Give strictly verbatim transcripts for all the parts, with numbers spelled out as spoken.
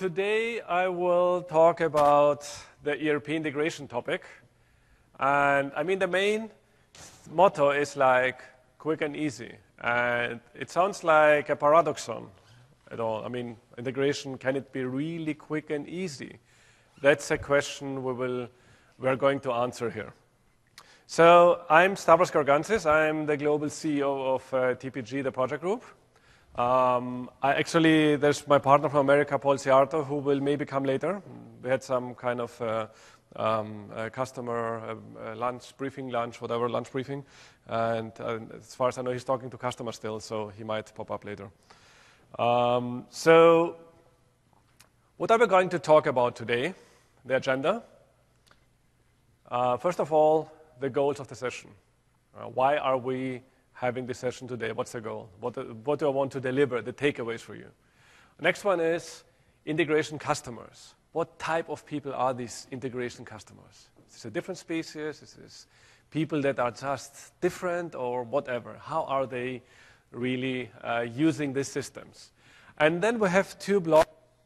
today I will talk about the E R P integration topic. And I mean, the main motto is like quick and easy. And it sounds like a paradoxon at all. I mean, integration, can it be really quick and easy? That's a question we will, we're going to answer here. So I'm Stavros Georgantzis. I'm the global C E O of uh, T P G, the project group. Um, I actually, there's my partner from America, Paul Ciarto, who will maybe come later. We had some kind of uh, um, uh, customer uh, uh, lunch, briefing lunch, whatever, lunch briefing. And uh, as far as I know, he's talking to customers still, so he might pop up later. Um, so what are we going to talk about today? The agenda. Uh, first of all, the goals of the session. Uh, why are we having this session today? What's the goal? What, what do I want to deliver, the takeaways for you? Next one is integration customers. What type of people are these integration customers? Is this a different species? Is this people that are just different or whatever? How are they really uh, using these systems? And then we have two blocks.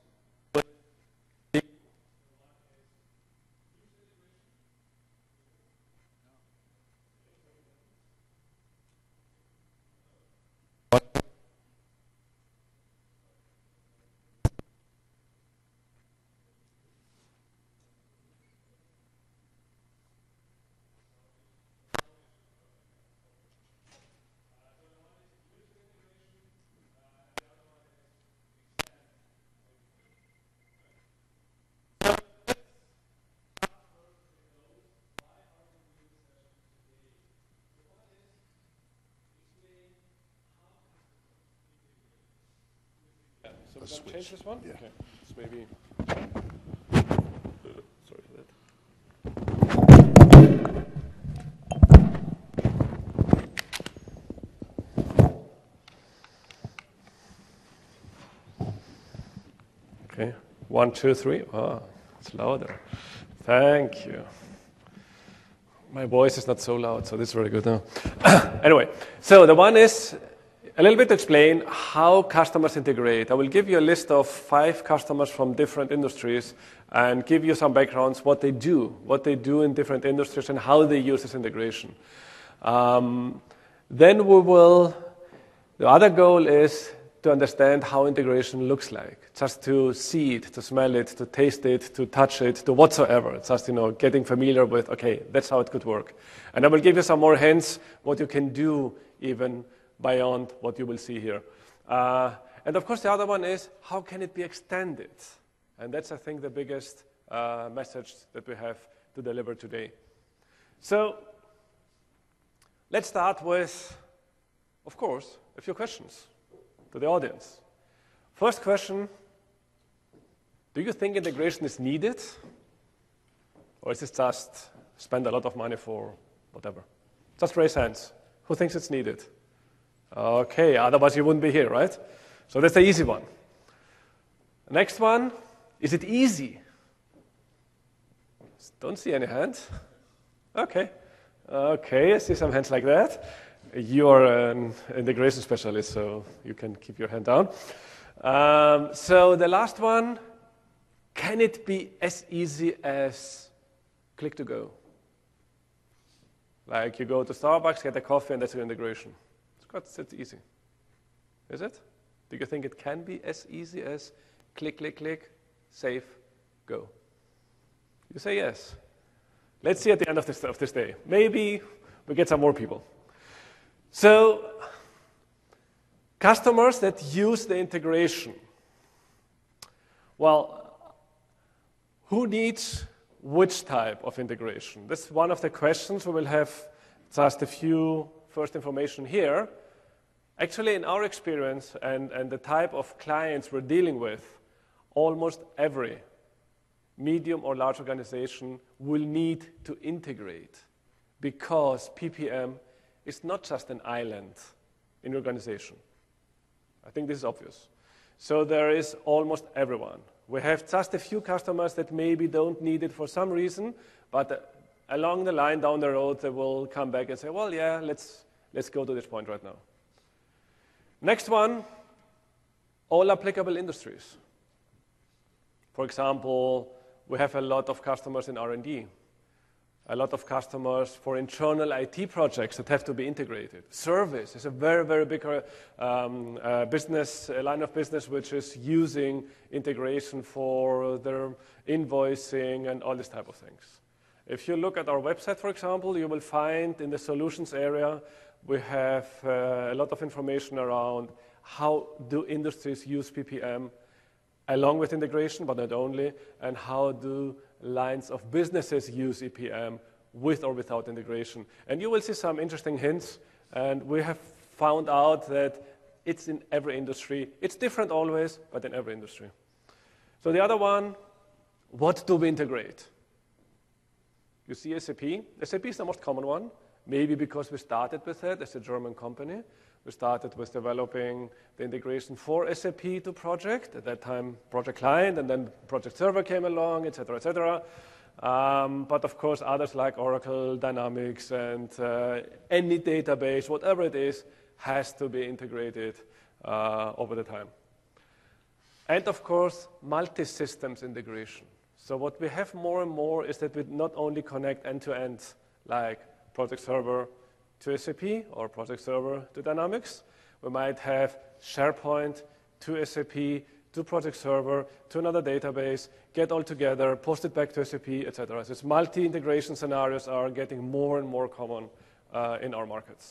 So we're going to change this one? Yeah. Okay. So maybe. Sorry for that. Okay. One, two, three. Ah, it's louder. Thank you. My voice is not so loud, so this is very good now. Anyway, so the one is a little bit to explain how customers integrate. I will give you a list of five customers from different industries and give you some backgrounds, what they do, what they do in different industries and how they use this integration. Um, then we will, the other goal is to understand how integration looks like, just to see it, to smell it, to taste it, to touch it, to whatsoever. It's just, you know, getting familiar with, okay, that's how it could work. And I will give you some more hints what you can do even beyond what you will see here. Uh, and of course, the other one is, how can it be extended? And that's, I think, the biggest uh, message that we have to deliver today. So let's start with, of course, a few questions to the audience. First question, do you think integration is needed? Or is it just spend a lot of money for whatever? Just raise hands. Who thinks it's needed? Okay, otherwise you wouldn't be here, right? So that's the easy one. Next one, is it easy? Don't see any hands. Okay. Okay, I see some hands like that. You are an integration specialist, so you can keep your hand down. Um, so the last one, can it be as easy as click to go? Like you go to Starbucks, get a coffee, and that's your integration. It's it's easy. Is it? Do you think it can be as easy as click, click, click, save, go? You say yes. Let's see at the end of this, of this day. Maybe we get some more people. So, customers that use the integration. Well, who needs which type of integration? This is one of the questions. We will have just a few first information here. Actually, in our experience and, and the type of clients we're dealing with, almost every medium or large organization will need to integrate because P P M is not just an island in your organization. I think this is obvious. So there is almost everyone. We have just a few customers that maybe don't need it for some reason, but along the line down the road, they will come back and say, well, yeah, let's, let's go to this point right now. Next one, all applicable industries. For example, we have a lot of customers in R and D, a lot of customers for internal I T projects that have to be integrated. Service is a very, very big um, uh, business, a line of business which is using integration for their invoicing and all this type of things. If you look at our website, for example, you will find in the solutions area, we have uh, a lot of information around how do industries use P P M along with integration, but not only, and how do lines of businesses use E P M with or without integration. And you will see some interesting hints, and we have found out that it's in every industry. It's different always, but in every industry. So the other one, what do we integrate? You see S A P. S A P is the most common one, maybe because we started with it as a German company. We started with developing the integration for S A P to project. At that time, Project Client, and then Project Server came along, et cetera, et cetera. Um, but of course, others like Oracle, Dynamics, and uh, any database, whatever it is, has to be integrated uh, over the time. And of course, multi-systems integration. So what we have more and more is that we not only connect end-to-end, like Project Server to S A P or Project Server to Dynamics. We might have SharePoint to S A P, to Project Server, to another database, get all together, post it back to S A P, et cetera. So multi-integration scenarios are getting more and more common uh, in our markets.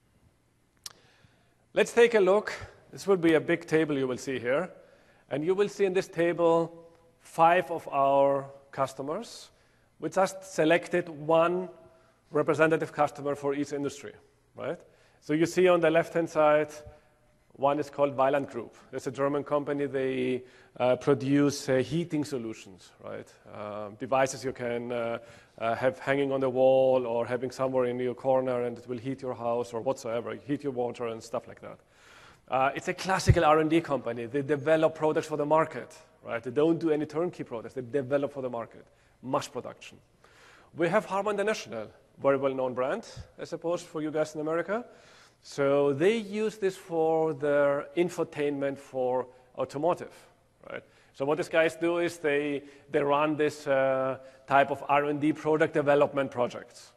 Let's take a look. This will be a big table you will see here. And you will see in this table five of our customers. We just selected one representative customer for each industry, right? So you see on the left-hand side, one is called Weiland Group. It's a German company. They uh, produce uh, heating solutions, right? Uh, devices you can uh, uh, have hanging on the wall or having somewhere in your corner, and it will heat your house or whatsoever, heat your water and stuff like that. Uh, it's a classical R and D company. They develop products for the market, right? They don't do any turnkey products. They develop for the market, mass production. We have Harman International, very well-known brand, I suppose, for you guys in America. So they use this for their infotainment for automotive, right? So what these guys do is they, they run this uh, type of R and D product development projects.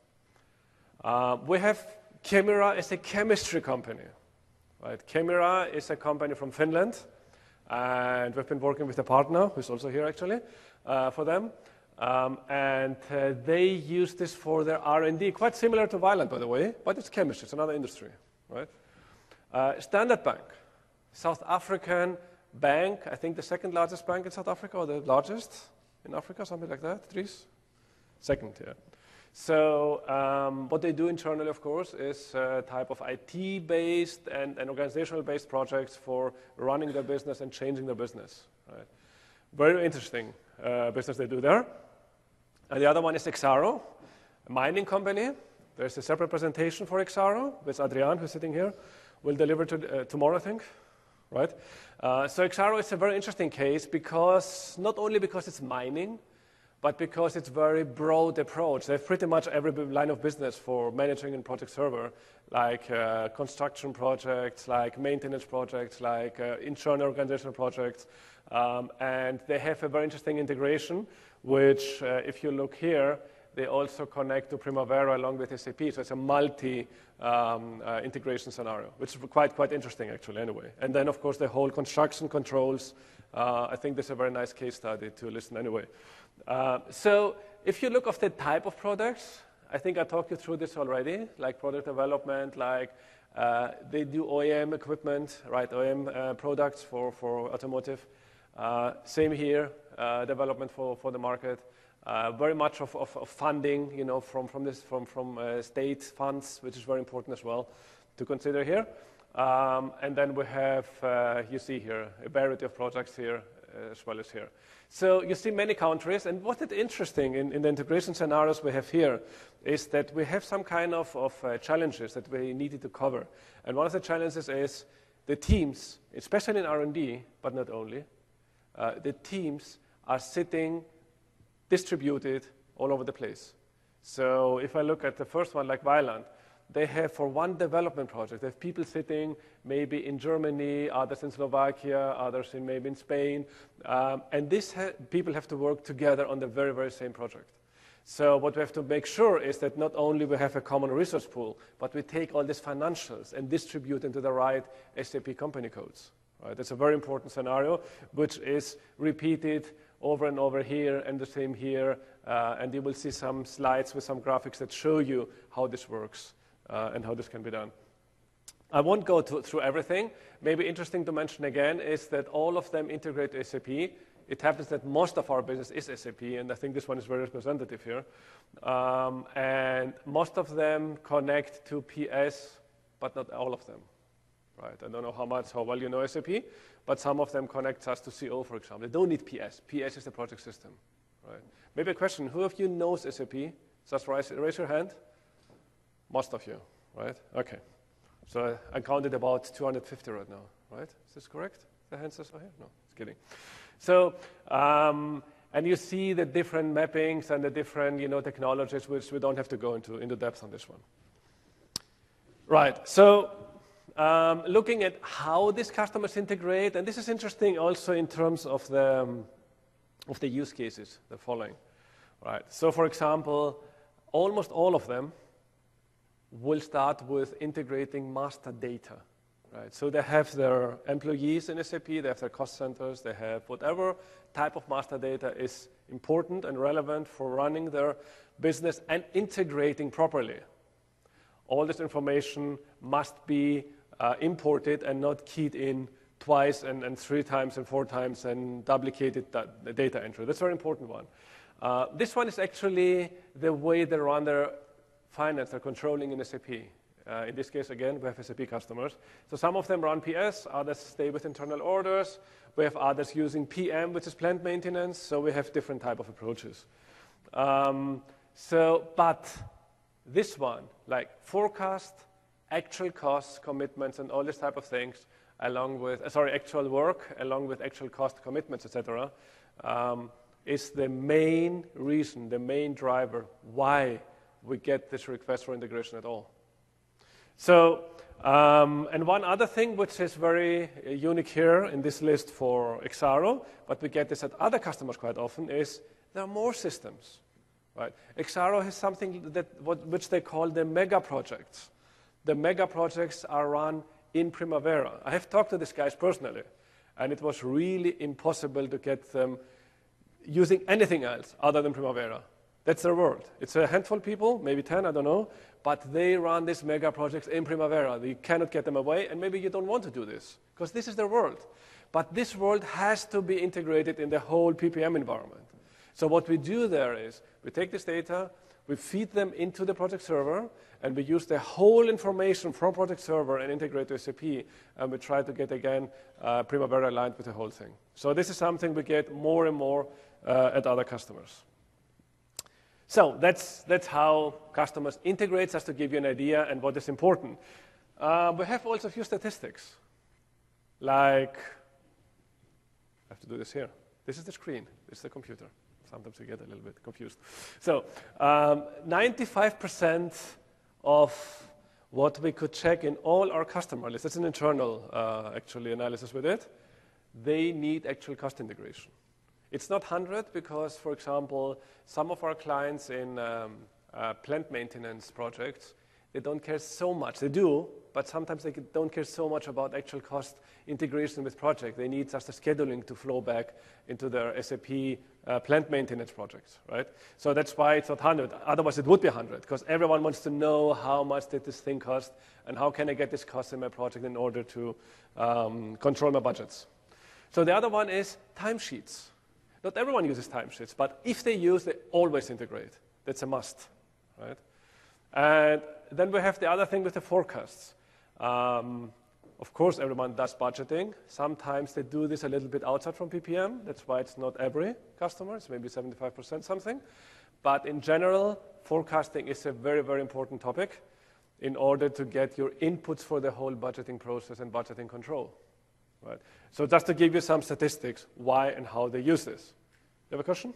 Uh, we have Kemira as a chemistry company, right? Kemira is a company from Finland, and we've been working with a partner, who's also here actually, uh, for them. Um, and uh, they use this for their R and D, quite similar to Weiland, by the way, but it's chemistry, it's another industry, right? Uh, Standard Bank, South African bank, I think the second largest bank in South Africa, or the largest in Africa, something like that, Dries? Second, yeah. So um, what they do internally, of course, is a type of I T-based and, and organizational-based projects for running their business and changing their business, right? Very interesting uh, business they do there. And the other one is Exaro, a mining company. There's a separate presentation for Exaro, which Adrian, who's sitting here, will deliver to, uh, tomorrow, I think, right? Uh, so Exaro is a very interesting case because, not only because it's mining, but because it's very broad approach. They have pretty much every line of business for managing in Project Server, like uh, construction projects, like maintenance projects, like uh, internal organizational projects. Um, and they have a very interesting integration, which, uh, if you look here, they also connect to Primavera along with S A P. So it's a multi um, uh, integration scenario, which is quite, quite interesting, actually, anyway. And then, of course, the whole construction controls. Uh, I think this is a very nice case study to listen anyway. Uh, so if you look at the type of products, I think I talked you through this already, like product development, like uh, they do O E M equipment, right, O E M uh, products for, for automotive. Uh, same here, uh, development for, for the market. Uh, very much of, of, of funding, you know, from, from, this, from, from uh, state funds, which is very important as well to consider here. Um, and then we have, uh, you see here, a variety of projects here uh, as well as here. So you see many countries, and what is interesting in, in the integration scenarios we have here is that we have some kind of, of uh, challenges that we needed to cover. And one of the challenges is the teams, especially in R and D, but not only, uh, the teams are sitting distributed all over the place. So if I look at the first one, like Weiland, they have for one development project, they have people sitting maybe in Germany, others in Slovakia, others in maybe in Spain, um, and these ha people have to work together on the very, very same project. So what we have to make sure is that not only we have a common resource pool, but we take all these financials and distribute into the right S A P company codes. Right? That's a very important scenario, which is repeated over and over here and the same here, uh, and you will see some slides with some graphics that show you how this works uh, and how this can be done. I won't go to, through everything. Maybe interesting to mention again is that all of them integrate to S A P. It happens that most of our business is S A P, and I think this one is very representative here. Um, and most of them connect to P S, but not all of them. Right? I don't know how much, how well you know S A P, but some of them connect us to C O, for example. They don't need P S. P S is the project system. Right? Maybe a question, who of you knows S A P? Just raise, raise your hand. Most of you, right? Okay. So I counted about two hundred fifty right now, right? Is this correct? The hands are here? No, just kidding. So, um, and you see the different mappings and the different, you know, technologies, which we don't have to go into, into depth on this one. Right, so um, looking at how these customers integrate, and this is interesting also in terms of the, um, of the use cases, the following. Right, so for example, almost all of them will start with integrating master data. Right, so they have their employees in S A P, they have their cost centers, they have whatever type of master data is important and relevant for running their business and integrating properly. All this information must be uh, imported and not keyed in twice and, and three times and four times and duplicated that, the data entry. That's a very important one. Uh, this one is actually the way they run their finance, their controlling in S A P. Uh, in this case, again, we have S A P customers. So some of them run P S, others stay with internal orders. We have others using P M, which is plant maintenance. So we have different type of approaches. Um, so, but this one, like forecast, actual costs, commitments, and all this type of things, along with, uh, sorry, actual work, along with actual cost commitments, et cetera, um, is the main reason, the main driver why we get this request for integration at all. So, um, and one other thing which is very uh, unique here in this list for Exaro, but we get this at other customers quite often, is there are more systems. Right? Exaro has something that what, which they call the mega projects. The mega projects are run in Primavera. I have talked to these guys personally, and it was really impossible to get them using anything else other than Primavera. That's their world. It's a handful of people, maybe ten, I don't know, but they run these mega projects in Primavera. You cannot get them away, and maybe you don't want to do this, because this is their world. But this world has to be integrated in the whole P P M environment. So what we do there is, we take this data, we feed them into the project server, and we use the whole information from project server and integrate to S A P, and we try to get, again, uh, Primavera aligned with the whole thing. So this is something we get more and more uh, at other customers. So that's, that's how customers integrate, just to give you an idea and what is important. Uh, we have also a few statistics. Like, I have to do this here. This is the screen. This is the computer. Sometimes you get a little bit confused. So um, ninety-five percent of what we could check in all our customer lists, that's an internal, uh, actually, analysis with it, they need actual cost integration. It's not one hundred because, for example, some of our clients in um, uh, plant maintenance projects, they don't care so much. They do, but sometimes they don't care so much about actual cost integration with project. They need just the scheduling to flow back into their S A P uh, plant maintenance projects, right? So that's why it's not one hundred. Otherwise, it would be one hundred, because everyone wants to know how much did this thing cost and how can I get this cost in my project in order to um, control my budgets. So the other one is timesheets. Not everyone uses timesheets, but if they use, they always integrate. That's a must, right? And then we have the other thing with the forecasts. Um, of course, everyone does budgeting. Sometimes they do this a little bit outside from P P M. That's why it's not every customer. It's maybe seventy-five percent something. But in general, forecasting is a very, very important topic in order to get your inputs for the whole budgeting process and budgeting control. Right. So just to give you some statistics, why and how they use this. You have a question?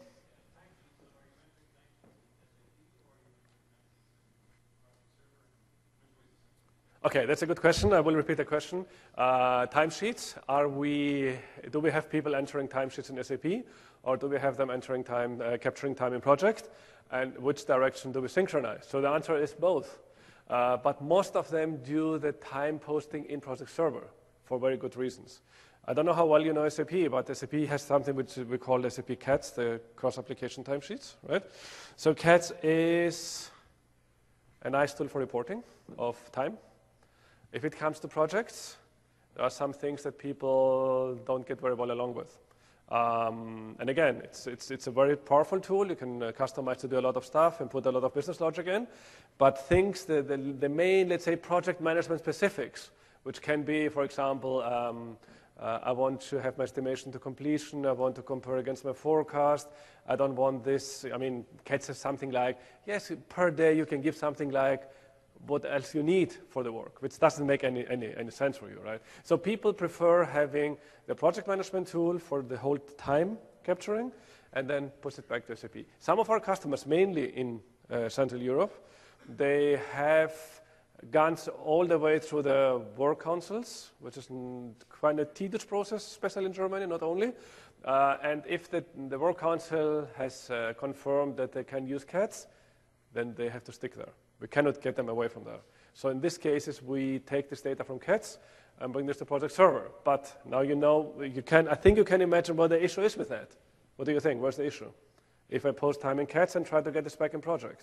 Okay, that's a good question. I will repeat the question. Uh, timesheets, are we, do we have people entering timesheets in S A P, or do we have them entering time, uh, capturing time in project? And which direction do we synchronize? So the answer is both. Uh, but most of them do the time posting in Project Server for very good reasons. I don't know how well you know S A P, but S A P has something which we call S A P C A T S, the cross-application timesheets, right? So C A T S is a nice tool for reporting of time. If it comes to projects, there are some things that people don't get very well along with. Um, and again, it's, it's, it's a very powerful tool. You can uh, customize to do a lot of stuff and put a lot of business logic in. But things, the, the, the main, let's say, project management specifics, which can be, for example, um, uh, I want to have my estimation to completion. I want to compare against my forecast. I don't want this. I mean, C A T S says something like, yes, per day you can give something like, what else you need for the work, which doesn't make any, any, any sense for you, right? So people prefer having the project management tool for the whole time capturing and then push it back to S A P. Some of our customers, mainly in uh, Central Europe, they have gone all the way through the work councils, which is quite a tedious process, especially in Germany, not only. Uh, and if the, the work council has uh, confirmed that they can use C A T S, then they have to stick there. We cannot get them away from there. So in these cases, we take this data from C A T S and bring this to Project Server. But now you know, you can, I think you can imagine what the issue is with that. What do you think? Where's the issue? If I post time in C A T S and try to get this back in project?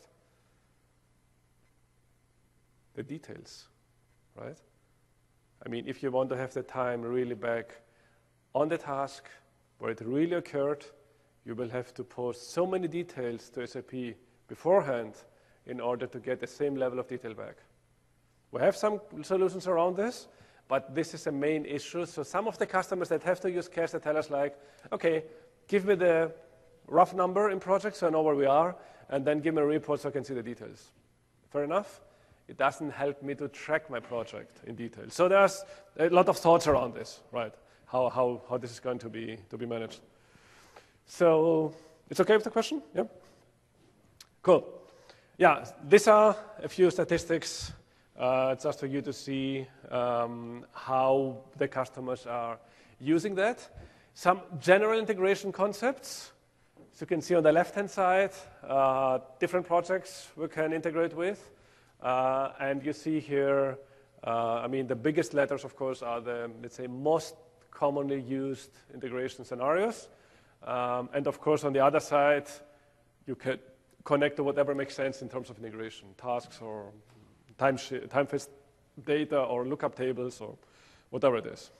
The details, right? I mean, if you want to have the time really back on the task where it really occurred, you will have to post so many details to S A P beforehand in order to get the same level of detail back. We have some solutions around this, but this is a main issue. So some of the customers that have to use C A S, they tell us like, okay, give me the rough number in project so I know where we are, and then give me a report so I can see the details. Fair enough? It doesn't help me to track my project in detail. So there's a lot of thoughts around this, right? How, how, how this is going to be, to be managed. So it's okay with the question? Yeah? Cool. Yeah, these are a few statistics uh, just for you to see um, how the customers are using that. Some general integration concepts. As you can see on the left-hand side, uh, different projects we can integrate with. Uh, and you see here, uh, I mean, the biggest letters, of course, are the, let's say, most commonly used integration scenarios. Um, and of course, on the other side, you can connect to whatever makes sense in terms of integration, tasks or time, time phase data or lookup tables or whatever it is.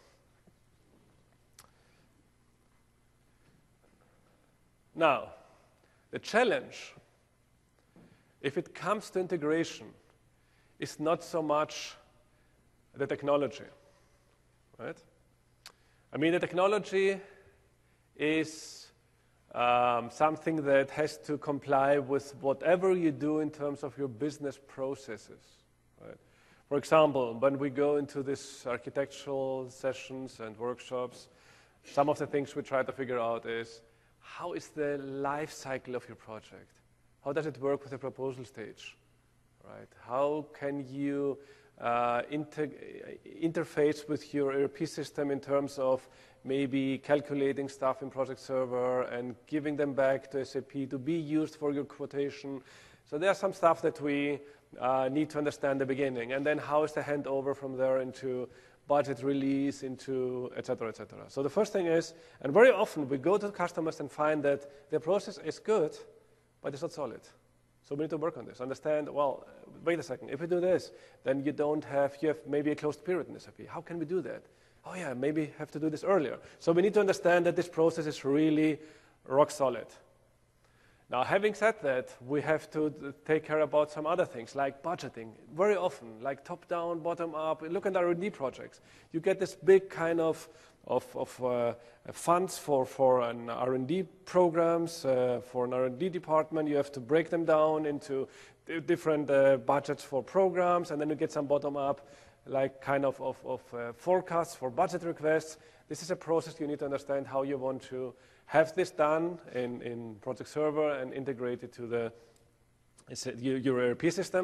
Now, the challenge, if it comes to integration, is not so much the technology, right? I mean, the technology is um, something that has to comply with whatever you do in terms of your business processes, right? For example, when we go into these architectural sessions and workshops, some of the things we try to figure out is, how is the life cycle of your project? How does it work with the proposal stage, right? How can you uh, inter interface with your E R P system in terms of maybe calculating stuff in Project Server and giving them back to S A P to be used for your quotation? So there's some stuff that we uh, need to understand at the beginning. And then how is the handover from there into budget release, into et cetera, et cetera. So the first thing is, and very often we go to customers and find that the process is good, but it's not solid. So we need to work on this. Understand, well, wait a second, if we do this, then you don't have, you have maybe a closed period in S A P. How can we do that? Oh yeah, maybe have to do this earlier. So we need to understand that this process is really rock solid. Now, having said that, we have to take care about some other things, like budgeting. Very often, like top-down, bottom-up, look at R and D projects. You get this big kind of, of, of uh, funds for, for an R and D programs, uh, for an R and D department. You have to break them down into different uh, budgets for programs, and then you get some bottom-up, like kind of, of, of uh, forecasts for budget requests. This is a process you need to understand how you want to have this done in, in Project Server and integrate it to the your E R P system.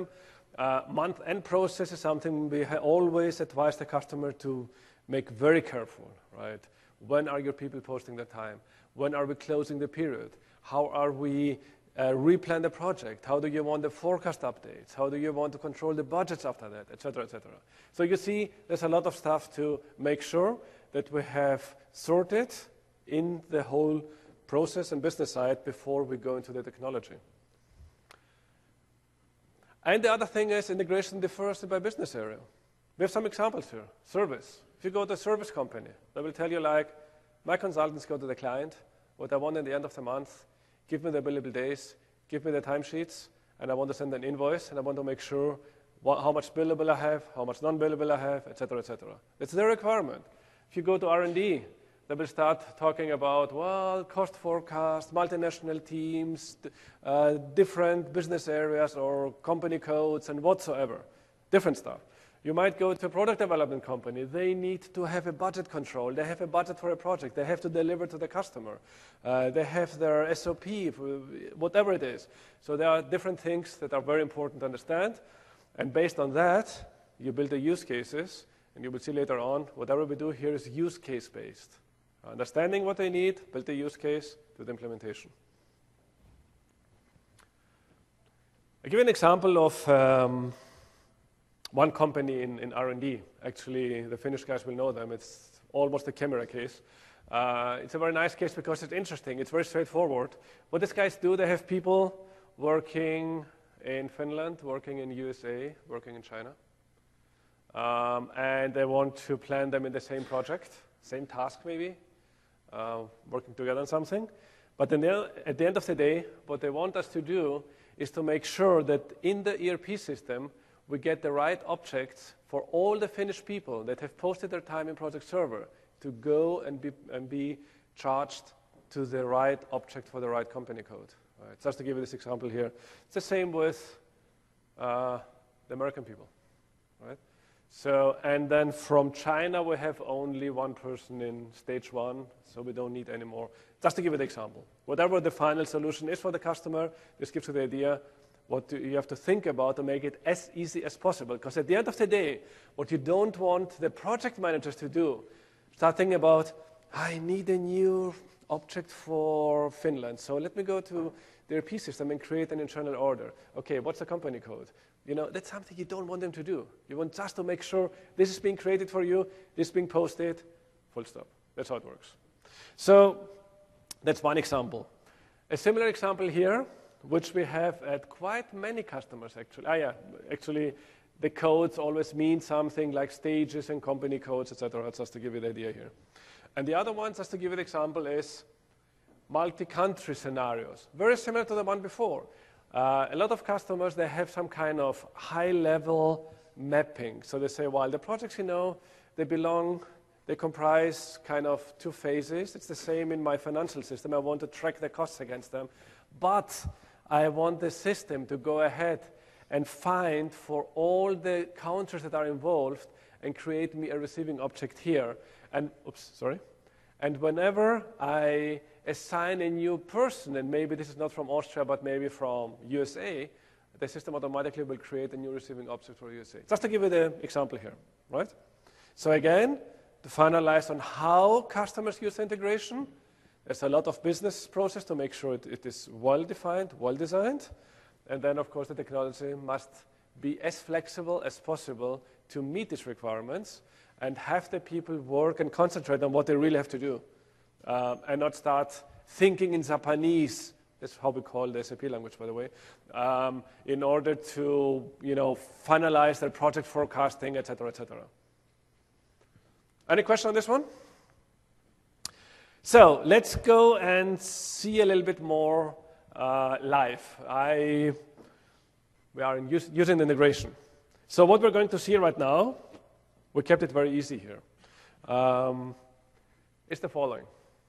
Uh, month-end process is something we always advise the customer to make very careful, right? When are your people posting their time? When are we closing the period? How are we uh, replan the project? How do you want the forecast updates? How do you want to control the budgets after that, et cetera, et cetera? So you see, there's a lot of stuff to make sure that we have sorted in the whole process and business side before we go into the technology. And the other thing is integration differs by business area. We have some examples here. Service. If you go to a service company, they will tell you like, my consultants go to the client, what I want at the end of the month, give me the billable days, give me the timesheets, and I want to send an invoice, and I want to make sure what, how much billable I have, how much non-billable I have, et cetera, et cetera. It's their requirement. If you go to R and D, they will start talking about, well, cost forecast, multinational teams, uh, different business areas or company codes and whatsoever, different stuff. You might go to a product development company. They need to have a budget control. They have a budget for a project. They have to deliver to the customer. Uh, they have their S O P, whatever it is. So there are different things that are very important to understand. And based on that, you build the use cases. And you will see later on, whatever we do here is use case based. Understanding what they need, build the use case, do the implementation. I'll give you an example of um, one company in, in R and D. Actually, the Finnish guys will know them. It's almost a camera case. Uh, it's a very nice case because it's interesting. It's very straightforward. What these guys do, they have people working in Finland, working in U S A, working in China. Um, and they want to plan them in the same project, same task maybe, uh, working together on something. But then at the end of the day, what they want us to do is to make sure that in the E R P system, we get the right objects for all the Finnish people that have posted their time in Project Server to go and be, and be charged to the right object for the right company code. Right? Just to give you this example here. It's the same with uh, the American people. Right? So, and then from China, we have only one person in stage one, so we don't need any more. Just to give you the example. Whatever the final solution is for the customer, this gives you the idea what do you have to think about to make it as easy as possible. Because at the end of the day, what you don't want the project managers to do, start thinking about, I need a new object for Finland, so let me go to the E R P system and create an internal order. Okay, what's the company code? You know, that's something you don't want them to do. You want just to make sure this is being created for you, this is being posted, full stop. That's how it works. So that's one example. A similar example here, which we have at quite many customers actually. Ah, yeah, actually the codes always mean something like stages and company codes, et cetera, just to give you the idea here. And the other one, just to give you the example, is multi-country scenarios. Very similar to the one before. Uh, a lot of customers, they have some kind of high-level mapping. So they say, well, the projects, you know, they belong, they comprise kind of two phases. It's the same in my financial system. I want to track the costs against them. But I want the system to go ahead and find for all the counters that are involved and create me a receiving object here. And, oops, sorry. And whenever I assign a new person, and maybe this is not from Austria, but maybe from U S A, the system automatically will create a new receiving object for U S A. Just to give you the example here, right? So again, to finalize on how customers use integration, there's a lot of business process to make sure it, it is well-defined, well-designed. And then, of course, the technology must be as flexible as possible to meet these requirements and have the people work and concentrate on what they really have to do. Um, and not start thinking in Japanese, that's how we call the S A P language, by the way, um, in order to, you know, finalize their project forecasting, et cetera, et cetera. Any question on this one? So let's go and see a little bit more uh, live. I, we are in use, using integration. So what we're going to see right now, we kept it very easy here, um, is the following.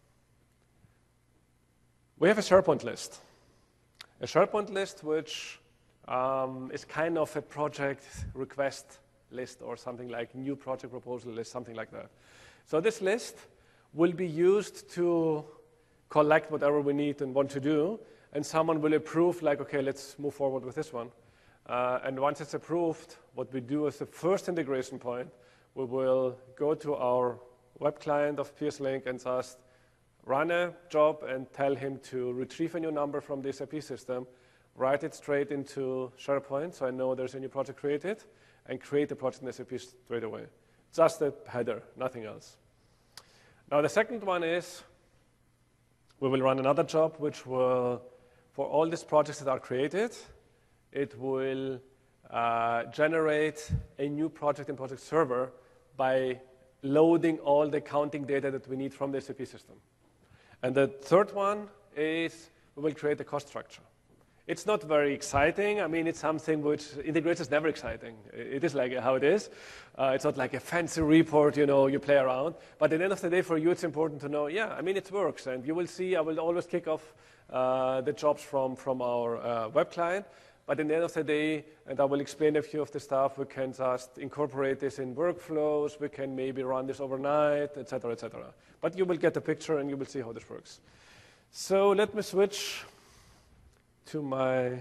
We have a SharePoint list. A SharePoint list which um, is kind of a project request list or something like new project proposal list, something like that. So this list will be used to collect whatever we need and want to do, and someone will approve like, okay, let's move forward with this one. Uh, and once it's approved, what we do as the first integration point, we will go to our web client of PearsLink and just run a job and tell him to retrieve a new number from the S A P system, write it straight into SharePoint, so I know there's a new project created, and create a project in S A P straight away. Just a header, nothing else. Now the second one is, we will run another job which will, for all these projects that are created, it will uh, generate a new project in Project Server by loading all the accounting data that we need from the S A P system. And the third one is we will create a cost structure. It's not very exciting. I mean, it's something which integration is never exciting. It is like how it is. Uh, it's not like a fancy report, you know, you play around. But at the end of the day, for you, it's important to know, yeah, I mean, it works. And you will see, I will always kick off uh, the jobs from, from our uh, web client. But at the end of the day, and I will explain a few of the stuff, we can just incorporate this in workflows. We can maybe run this overnight, et cetera, et cetera. But you will get the picture, and you will see how this works. So let me switch to my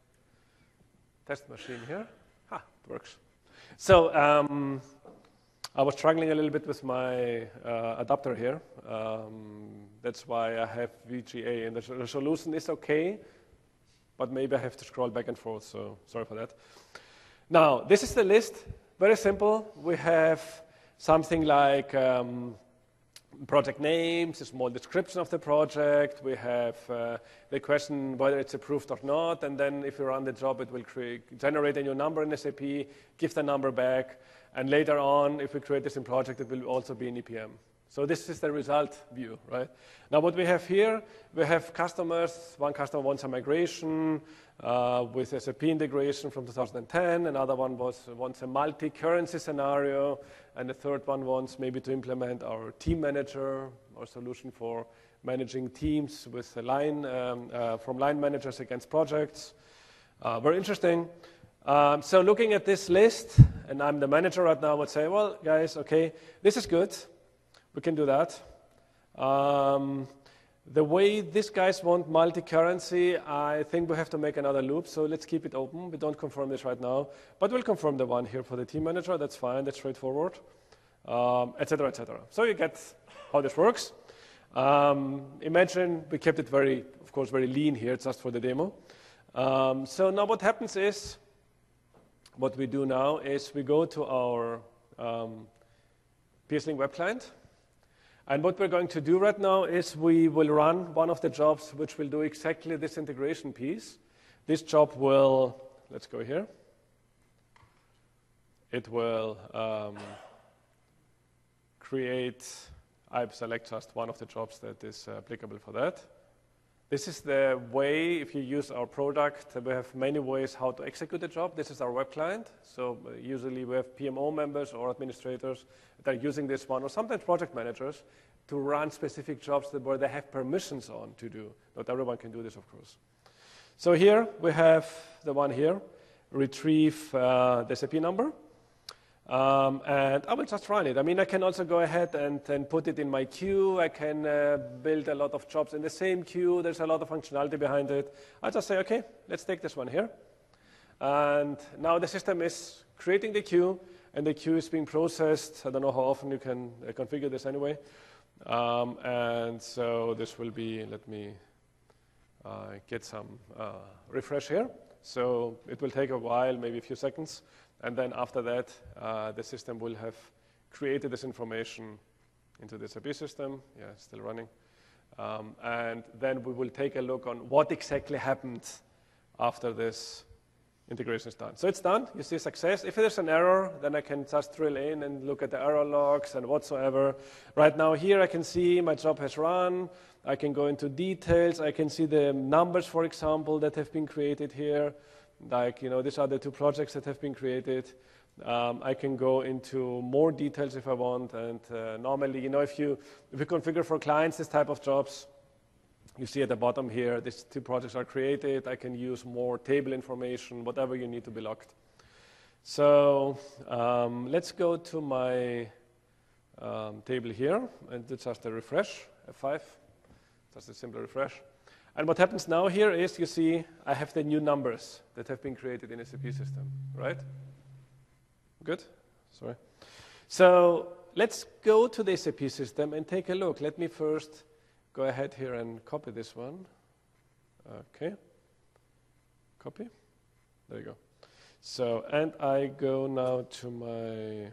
test machine here. Ah, it works. So um, I was struggling a little bit with my uh, adapter here. Um, that's why I have V G A, and the resolution is okay, but maybe I have to scroll back and forth, so sorry for that. Now, this is the list. Very simple. We have something like um, project names, a small description of the project. We have uh, the question whether it's approved or not, and then if you run the job, it will create, generate a new number in S A P, give the number back, and later on, if we create this in project, it will also be in E P M. So this is the result view, right? Now what we have here, we have customers. One customer wants a migration uh, with S A P integration from two thousand ten. Another one was, wants a multi-currency scenario. And the third one wants maybe to implement our team manager, our solution for managing teams with a line, um, uh, from line managers against projects. Uh, very interesting. Um, so looking at this list, and I'm the manager right now, I would say, well, guys, okay, this is good. We can do that. Um, the way these guys want multi-currency, I think we have to make another loop, so let's keep it open. We don't confirm this right now, but we'll confirm the one here for the team manager. That's fine, that's straightforward, um, et cetera, et cetera. So you get how this works. Um, imagine we kept it very, of course, very lean here, just for the demo. Um, so now what happens is, what we do now is we go to our um, PearsLink web client. And what we're going to do right now is we will run one of the jobs which will do exactly this integration piece. This job will, let's go here. It will um, create, I select just one of the jobs that is uh, applicable for that. This is the way, if you use our product, we have many ways how to execute the job. This is our web client. So uh, usually we have P M O members or administrators that are using this one, or sometimes project managers, to run specific jobs that where they have permissions on to do. Not everyone can do this, of course. So here we have the one here, retrieve uh, the S A P number. Um, and I will just run it. I mean, I can also go ahead and, and put it in my queue. I can uh, build a lot of jobs in the same queue. There's a lot of functionality behind it. I'll just say, okay, let's take this one here. And now the system is creating the queue, and the queue is being processed. I don't know how often you can uh, configure this anyway. Um, and so this will be, let me uh, get some uh, refresh here. So it will take a while, maybe a few seconds. And then after that, uh, the system will have created this information into the S A P system. Yeah, it's still running. Um, and then we will take a look on what exactly happened after this integration is done. So it's done. You see success. If there's an error, then I can just drill in and look at the error logs and whatsoever. Right now here I can see my job has run. I can go into details. I can see the numbers, for example, that have been created here. Like, you know, these are the two projects that have been created. Um, I can go into more details if I want. And uh, normally, you know, if you, if you configure for clients this type of jobs, you see at the bottom here, these two projects are created. I can use more table information, whatever you need to be logged. So um, let's go to my um, table here, and it's just a refresh, F five, just a simple refresh. And what happens now here is, you see, I have the new numbers that have been created in S A P system, right? Good? Sorry. So let's go to the S A P system and take a look. Let me first go ahead here and copy this one. Okay. Copy. There you go. So, and I go now to my,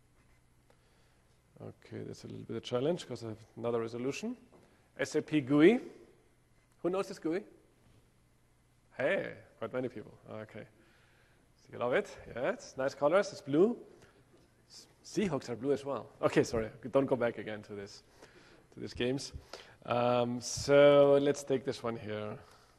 okay, that's a little bit of a challenge because I have another resolution. S A P G U I. Who knows this G U I? Hey, quite many people. Okay. So you love it? Yeah, it's nice colors. It's blue. Seahawks are blue as well. Okay, sorry. Don't go back again to this, to these games. Um, so let's take this one here.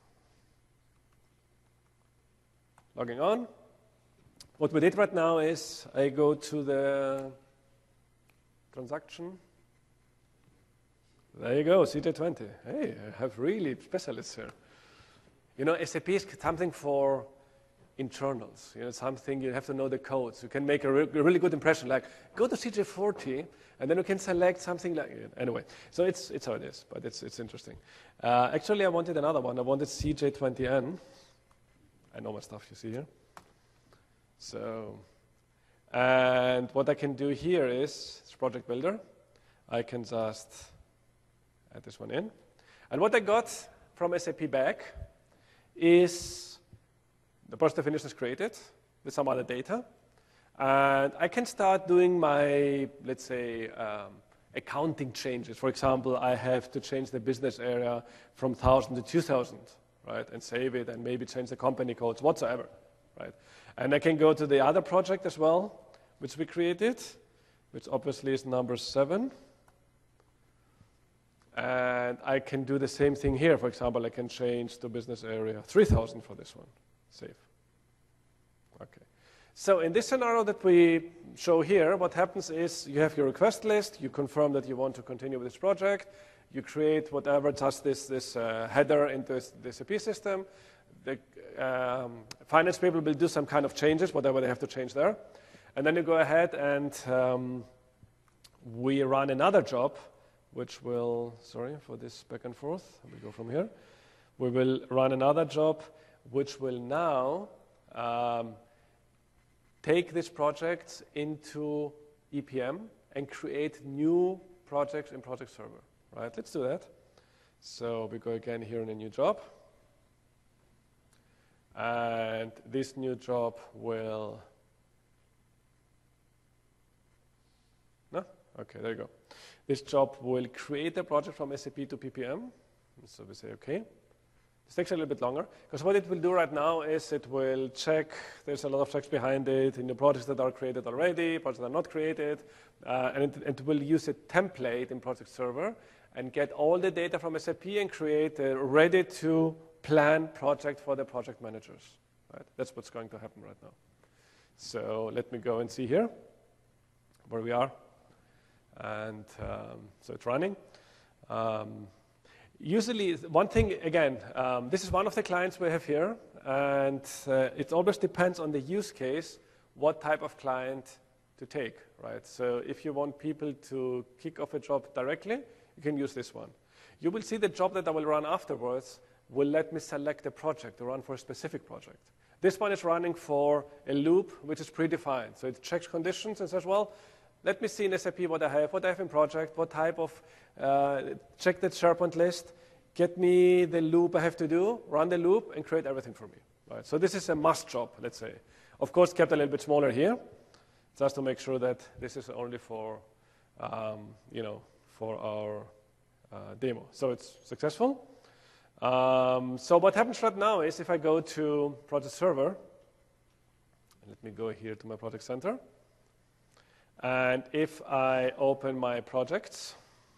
Logging on. What we did right now is I go to the transaction. There you go, C J twenty. Hey, I have really specialists here. You know, S A P is something for internals. You know, something you have to know the codes. You can make a, re a really good impression. Like, go to C J forty, and then you can select something like it. Anyway, so it's it's how it is, but it's it's interesting. Uh, actually, I wanted another one. I wanted C J twenty N. I know my stuff. You see here. So, and what I can do here is it's Project Builder. I can just add this one in. And what I got from S A P back is the project definition is created with some other data. And I can start doing my, let's say, um, accounting changes. For example, I have to change the business area from one thousand to two thousand, right? And save it and maybe change the company codes, whatsoever, right? And I can go to the other project as well, which we created, which obviously is number seven. And I can do the same thing here. For example, I can change the business area three thousand for this one. Save. Okay. So in this scenario that we show here, what happens is you have your request list. You confirm that you want to continue with this project. You create whatever, just this, this uh, header into this, the S A P system. The um, finance people will do some kind of changes, whatever they have to change there. And then you go ahead and um, we run another job, which will, sorry for this back and forth, we go from here. We will run another job, which will now um, take this project into E P M and create new projects in Project Server, right? Let's do that. So we go again here in a new job. And this new job will, no? Okay, there you go. This job will create a project from S A P to P P M. So we say, okay. This takes a little bit longer, because what it will do right now is it will check, there's a lot of checks behind it, in the projects that are created already, projects that are not created, uh, and it, it will use a template in Project Server and get all the data from S A P and create a ready-to-plan project for the project managers. Right? That's what's going to happen right now. So let me go and see here where we are. And um, so it's running. Um, usually, one thing, again, um, this is one of the clients we have here, and uh, it always depends on the use case, what type of client to take, right? So if you want people to kick off a job directly, you can use this one. You will see the job that I will run afterwards will let me select a project to run for a specific project. This one is running for a loop which is predefined. So it checks conditions and says, well, let me see in S A P what I have, what I have in project, what type of, uh, check the SharePoint list, get me the loop I have to do, run the loop, and create everything for me. Right? So this is a must job, let's say. Of course, kept a little bit smaller here, just to make sure that this is only for, um, you know, for our uh, demo. So it's successful. Um, so what happens right now is if I go to Project Server, let me go here to my project center. And if I open my projects,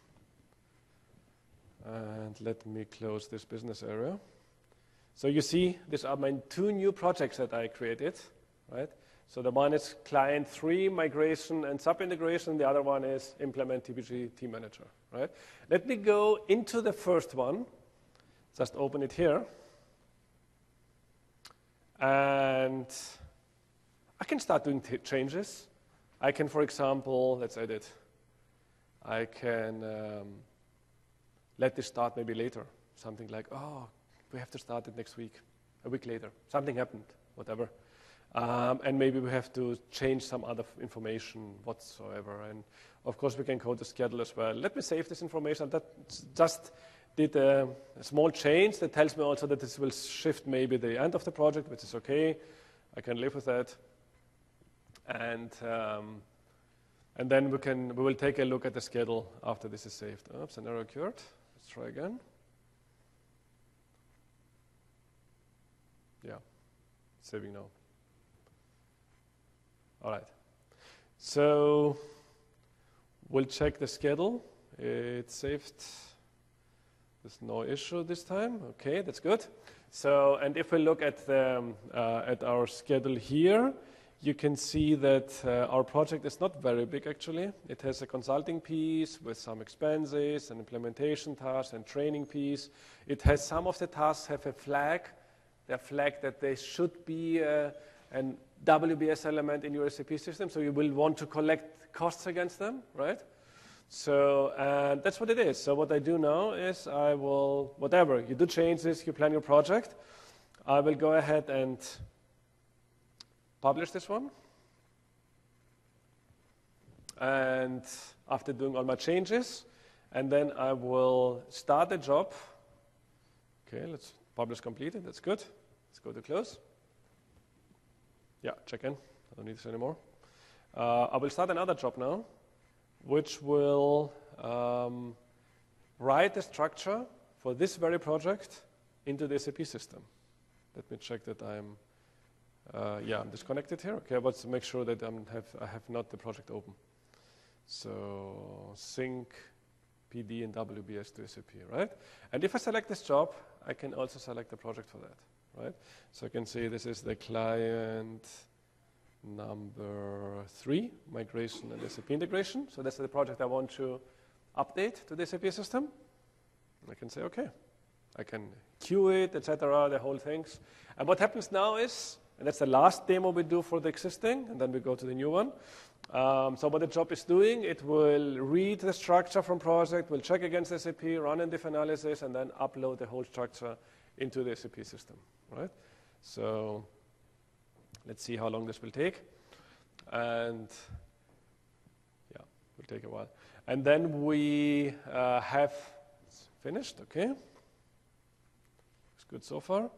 and let me close this business area. So you see, these are my two new projects that I created, right? So the one is client three, migration and sub-integration. The other one is implement T P G Team Manager, right? Let me go into the first one. Just open it here. And I can start doing t changes. I can, for example, let's edit. I can um, let this start maybe later. Something like, oh, we have to start it next week, a week later. Something happened, whatever. Um, and maybe we have to change some other information whatsoever. And of course, we can code the schedule as well. Let me save this information. That just did a, a small change that tells me also that this will shift maybe the end of the project, which is okay. I can live with that. And um, and then we can we will take a look at the schedule after this is saved. Oops, an error occurred. Let's try again. Yeah, saving now. All right. So we'll check the schedule. It's saved. There's no issue this time. Okay, that's good. So, and if we look at the um, uh, at our schedule here, you can see that uh, our project is not very big actually. It has a consulting piece with some expenses, an implementation task, and training piece. It has some of the tasks have a flag. They're flagged that they should be uh, an W B S element in your S A P system, so you will want to collect costs against them, right? So uh, that's what it is. So what I do now is I will, whatever, you do changes, you plan your project, I will go ahead and publish this one. And after doing all my changes, and then I will start the job. Okay, let's publish completed, that's good. Let's go to close. Yeah, check in, I don't need this anymore. Uh, I will start another job now, which will um, write the structure for this very project into the S A P system. Let me check that I'm, uh, yeah, I'm disconnected here. Okay, but to make sure that I'm have, I have not the project open. So sync P D and W B S to S A P, right? And if I select this job, I can also select the project for that, right? So I can say this is the client number three, migration and S A P integration. So that's the project I want to update to the S A P system. I can say, okay. I can queue it, et cetera, the whole things. And what happens now is, and that's the last demo we do for the existing, and then we go to the new one. Um, so what the job is doing, it will read the structure from project, will check against S A P, run a diff analysis, and then upload the whole structure into the S A P system, right? So let's see how long this will take. And yeah, it will take a while. And then we uh, have it's finished, okay? It's good so far.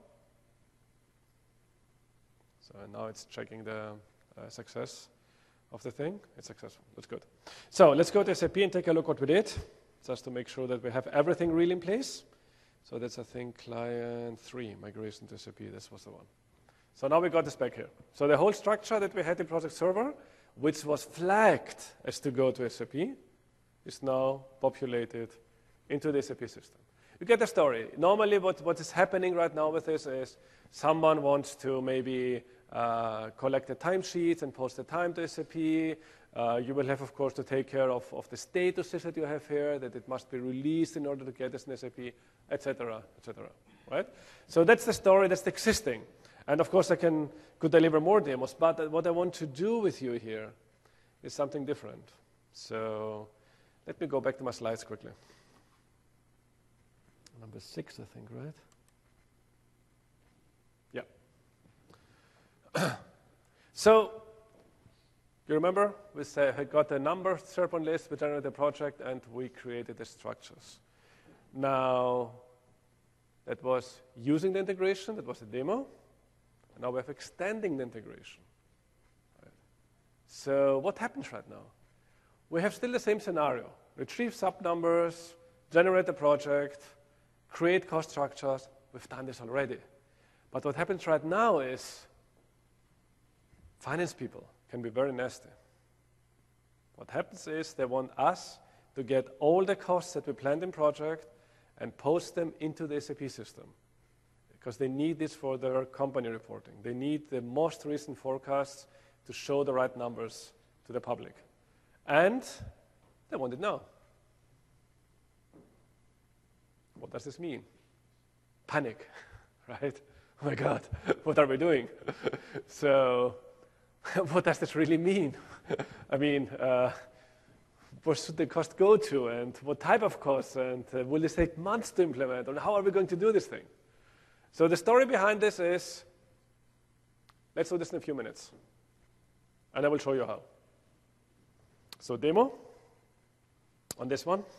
So now it's checking the uh, success of the thing. It's successful, that's good. So let's go to S A P and take a look what we did, just to make sure that we have everything really in place. So that's, I think, client three, migration to S A P, this was the one. So now we got this back here. So the whole structure that we had in Project Server, which was flagged as to go to S A P, is now populated into the S A P system. You get the story. Normally what, what is happening right now with this is someone wants to maybe uh, collect the timesheets and post the time to S A P. Uh, you will have, of course, to take care of, of the statuses that you have here, that it must be released in order to get this in S A P, et cetera, et cetera, right? So that's the story that's existing. And of course, I can could deliver more demos, but what I want to do with you here is something different. So let me go back to my slides quickly. Number six, I think, right? Yeah. So you remember we say I got a number SharePoint list, we generated a project, and we created the structures. Now that was using the integration, that was the demo. Now we have extending the integration. Right. So what happens right now? We have still the same scenario. Retrieve sub-numbers, generate the project, create cost structures. We've done this already. But what happens right now is finance people can be very nasty. What happens is they want us to get all the costs that we planned in project and post them into the S A P system, because they need this for their company reporting. They need the most recent forecasts to show the right numbers to the public. And they want it now. What does this mean? Panic, right? Oh my God, what are we doing? So what does this really mean? I mean, uh, where should the cost go to, and what type of cost, and uh, will this take months to implement, and how are we going to do this thing? So the story behind this is, let's do this in a few minutes, and I will show you how. So demo on this one.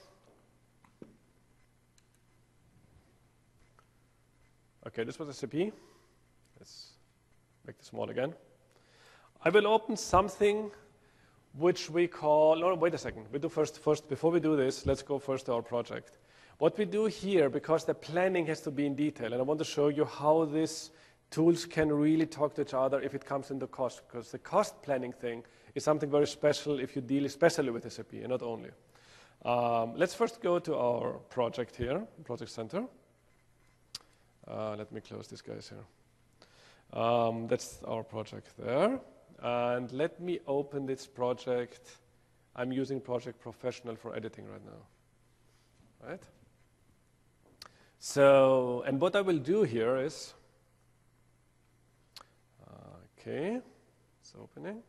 Okay, this was S A P. Let's make this small again. I will open something which we call, no, wait a second. We do first, first, before we do this, let's go first to our project. What we do here, because the planning has to be in detail, and I want to show you how these tools can really talk to each other if it comes into cost, because the cost planning thing is something very special if you deal especially with S A P, and not only. Um, let's first go to our project here, Project Center. Uh, let me close these guys here. Um, that's our project there. And let me open this project. I'm using Project Professional for editing right now. Right? So, and what I will do here is, okay, it's opening.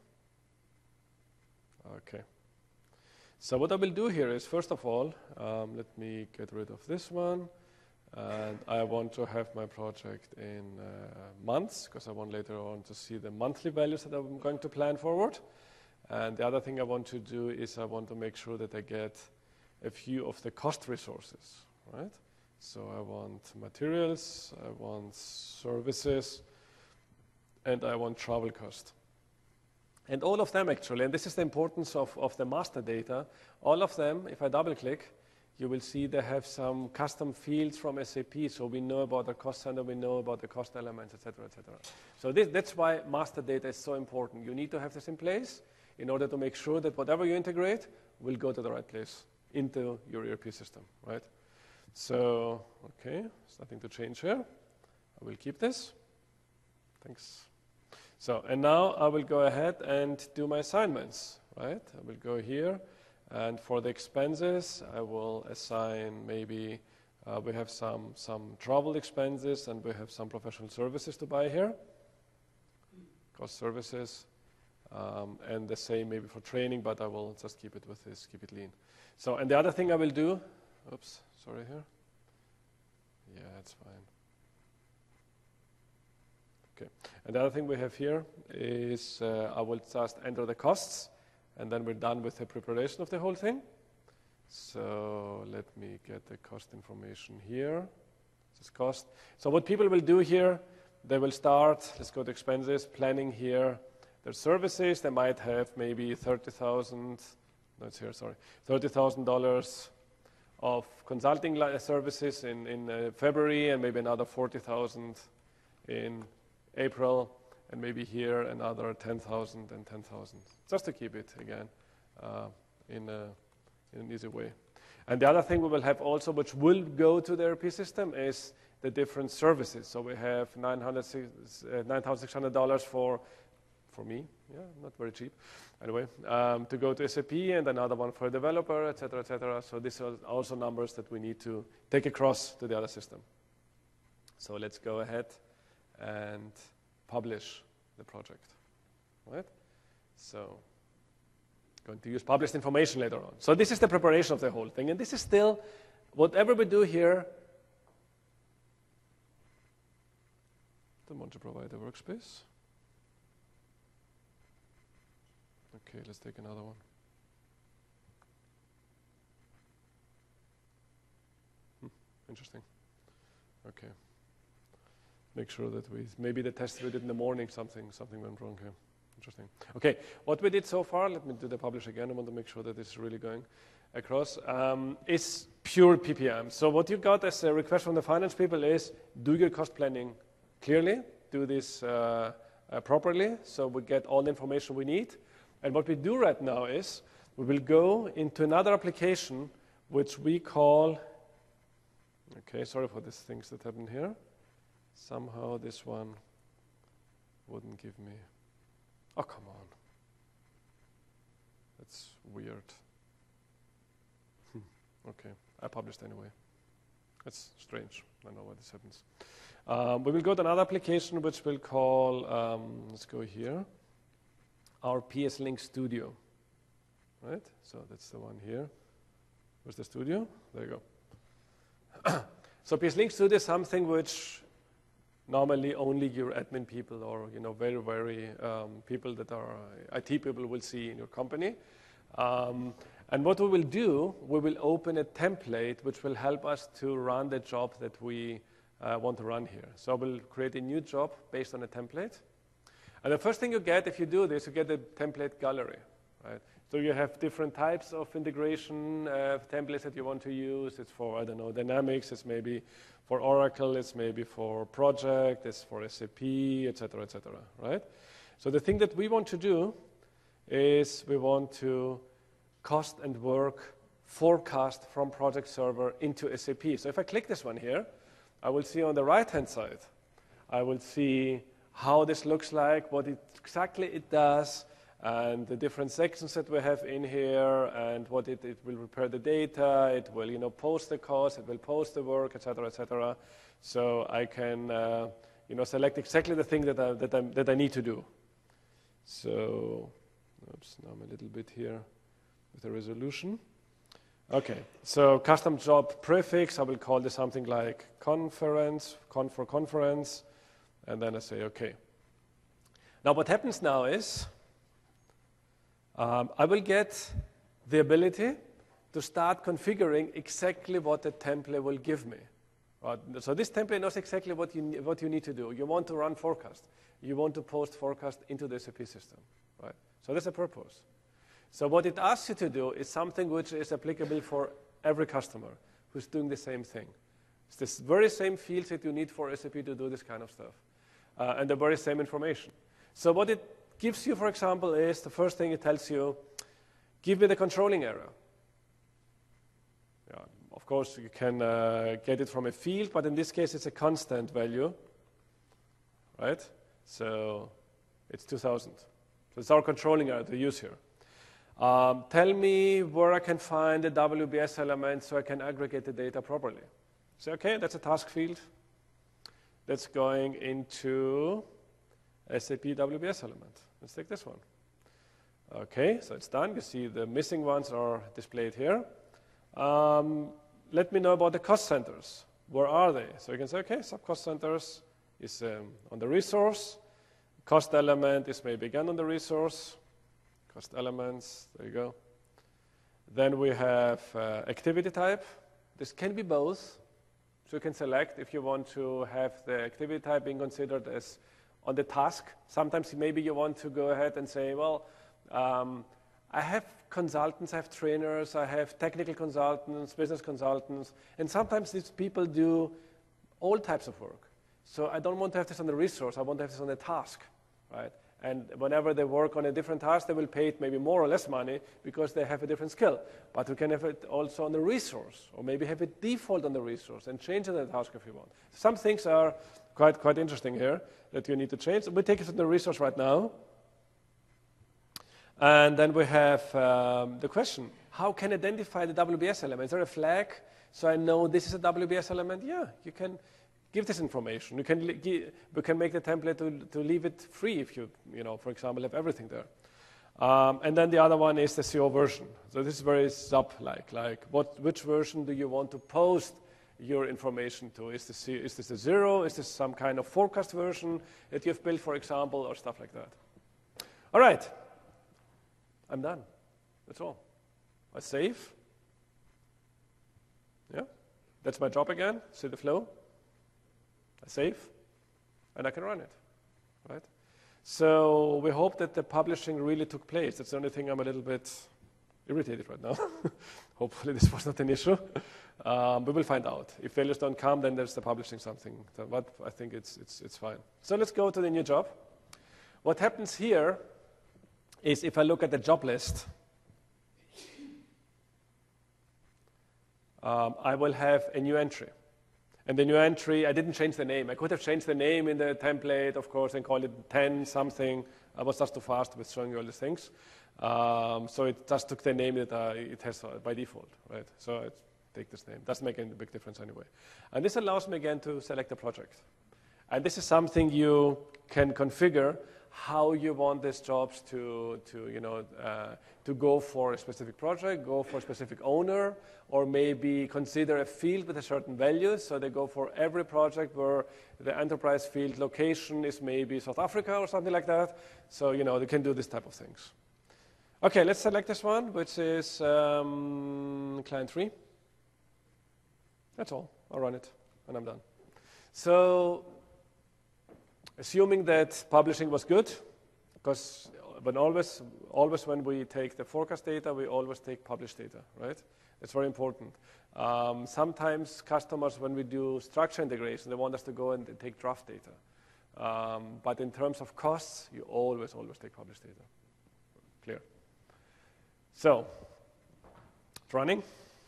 Okay. So what I will do here is, first of all, um, let me get rid of this one. And I want to have my project in uh, months, because I want later on to see the monthly values that I'm going to plan forward. And the other thing I want to do is I want to make sure that I get a few of the cost resources, right? So I want materials, I want services, and I want travel cost. And all of them actually, and this is the importance of, of the master data, all of them, if I double click, you will see they have some custom fields from S A P, so we know about the cost center, we know about the cost elements, et cetera, et cetera. So this, that's why master data is so important. You need to have this in place in order to make sure that whatever you integrate will go to the right place into your E R P system, right? So, okay, there's nothing to change here. I will keep this. Thanks. So, and now I will go ahead and do my assignments, right? I will go here. And for the expenses, I will assign maybe, uh, we have some, some travel expenses and we have some professional services to buy here. Cost services. Um, and the same maybe for training, but I will just keep it with this, keep it lean. So, and the other thing I will do, oops, sorry here. Yeah, it's fine. Okay. And the other thing we have here is uh, I will just enter the costs. And then we're done with the preparation of the whole thing. So let me get the cost information here. This is cost. So what people will do here, they will start, let's go to expenses, planning here their services. They might have maybe thirty thousand, no, it's here, sorry, thirty thousand dollars of consulting services in, in uh, February, and maybe another forty thousand in April. And maybe here another ten thousand and ten thousand, just to keep it again uh, in, a, in an easy way. And the other thing we will have also, which will go to the E R P system, is the different services. So we have nine thousand six hundred dollars for, for me, yeah, not very cheap, anyway, um, to go to S A P, and another one for a developer, et cetera, et cetera. So these are also numbers that we need to take across to the other system. So let's go ahead and publish the project, right? So, going to use published information later on. So this is the preparation of the whole thing, and this is still, whatever we do here, don't want to provide a workspace. Okay, let's take another one. Hmm, interesting. Okay. Make sure that we, maybe the test we did in the morning, something something went wrong here. Interesting. Okay, what we did so far, let me do the publish again. I want to make sure that this is really going across, um, is pure P P M. So what you got as a request from the finance people is, do your cost planning clearly, do this uh, uh, properly, so we get all the information we need. And what we do right now is, we will go into another application, which we call, okay, sorry for these things that happen here. Somehow this one wouldn't give me, oh, come on. That's weird. Okay, I published anyway. That's strange, I don't know why this happens. Um, we will go to another application which we'll call, um, let's go here, our P S Link Studio, right? So that's the one here. Where's the studio? There you go. So P S Link Studio is something which normally only your admin people or you know very very um, people that are uh, I T people will see in your company. Um, and what we will do, we will open a template which will help us to run the job that we uh, want to run here. So we'll create a new job based on a template. And the first thing you get if you do this, you get a template gallery, right? So you have different types of integration uh, templates that you want to use. It's for, I don't know, Dynamics. It's maybe for Oracle. It's maybe for Project. It's for S A P, et cetera, et cetera, right? So the thing that we want to do is we want to cost and work forecast from Project Server into S A P. So if I click this one here, I will see on the right-hand side, I will see how this looks like, what it, exactly it does, and the different sections that we have in here, and what it, it will prepare the data, it will you know post the cost, it will post the work, et cetera, et cetera. So I can uh, you know select exactly the thing that I, that, I, that I need to do. So, oops, now I'm a little bit here with the resolution. Okay, so custom job prefix, I will call this something like conference, con for conference, and then I say okay. Now what happens now is, Um, I will get the ability to start configuring exactly what the template will give me. Right? So this template knows exactly what you, what you need to do. You want to run forecast. You want to post forecast into the S A P system. Right? So that's the purpose. So what it asks you to do is something which is applicable for every customer who's doing the same thing. It's this very same fields that you need for S A P to do this kind of stuff. Uh, and the very same information. So what it gives you, for example, is the first thing it tells you, give me the controlling area. Yeah, of course, you can uh, get it from a field, but in this case, it's a constant value, right? So it's two thousand. So it's our controlling area to use here. Um, tell me where I can find the W B S element so I can aggregate the data properly. So, okay, that's a task field. That's going into S A P W B S element. Let's take this one. Okay, so it's done. You see the missing ones are displayed here. Um, let me know about the cost centers. Where are they? So you can say, okay, sub-cost centers is um, on the resource. Cost element is maybe again on the resource. Cost elements, there you go. Then we have uh, activity type. This can be both. So you can select if you want to have the activity type being considered as on the task. Sometimes maybe you want to go ahead and say, well, um, I have consultants, I have trainers, I have technical consultants, business consultants, and sometimes these people do all types of work. So I don't want to have this on the resource, I want to have this on the task, right? And whenever they work on a different task, they will pay it maybe more or less money because they have a different skill. But we can have it also on the resource, or maybe have it default on the resource and change it on the task if you want. Some things are quite, quite interesting here that you need to change. We take it on the resource right now. And then we have um, the question, how can I identify the W B S element? Is there a flag so I know this is a W B S element? Yeah, you can give this information. You can, we can make the template to, to leave it free if you, you know, for example, have everything there. Um, and then the other one is the C O version. So this is very sub-like, like what, which version do you want to post your information to? Is this, is this a zero? Is this some kind of forecast version that you've built, for example, or stuff like that? All right, I'm done. That's all. I save. Yeah, that's my job again. See the flow. I save, and I can run it, right? So we hope that the publishing really took place. That's the only thing I'm a little bit irritated right now. Hopefully this was not an issue. Um, we will find out. If failures don't come, then there's the publishing something. But I think it's, it's, it's fine. So let's go to the new job. What happens here is if I look at the job list, um, I will have a new entry. And the new entry, I didn't change the name. I could have changed the name in the template, of course, and call it ten something. I was just too fast with showing you all these things. Um, so it just took the name that uh, it has uh, by default, right? So I take this name. Doesn't make any big difference anyway. And this allows me again to select a project. And this is something you can configure, how you want these jobs to, to you know, uh, to go for a specific project, go for a specific owner, or maybe consider a field with a certain value. So they go for every project where the enterprise field location is maybe South Africa or something like that. So, you know, they can do this type of things. Okay, let's select this one, which is um, client three. That's all. I'll run it, and I'm done. So, assuming that publishing was good, because when always, always when we take the forecast data, we always take published data, right? It's very important. Um, sometimes customers, when we do structure integration, they want us to go and take draft data. Um, but in terms of costs, you always, always take published data. Clear? So, it's running.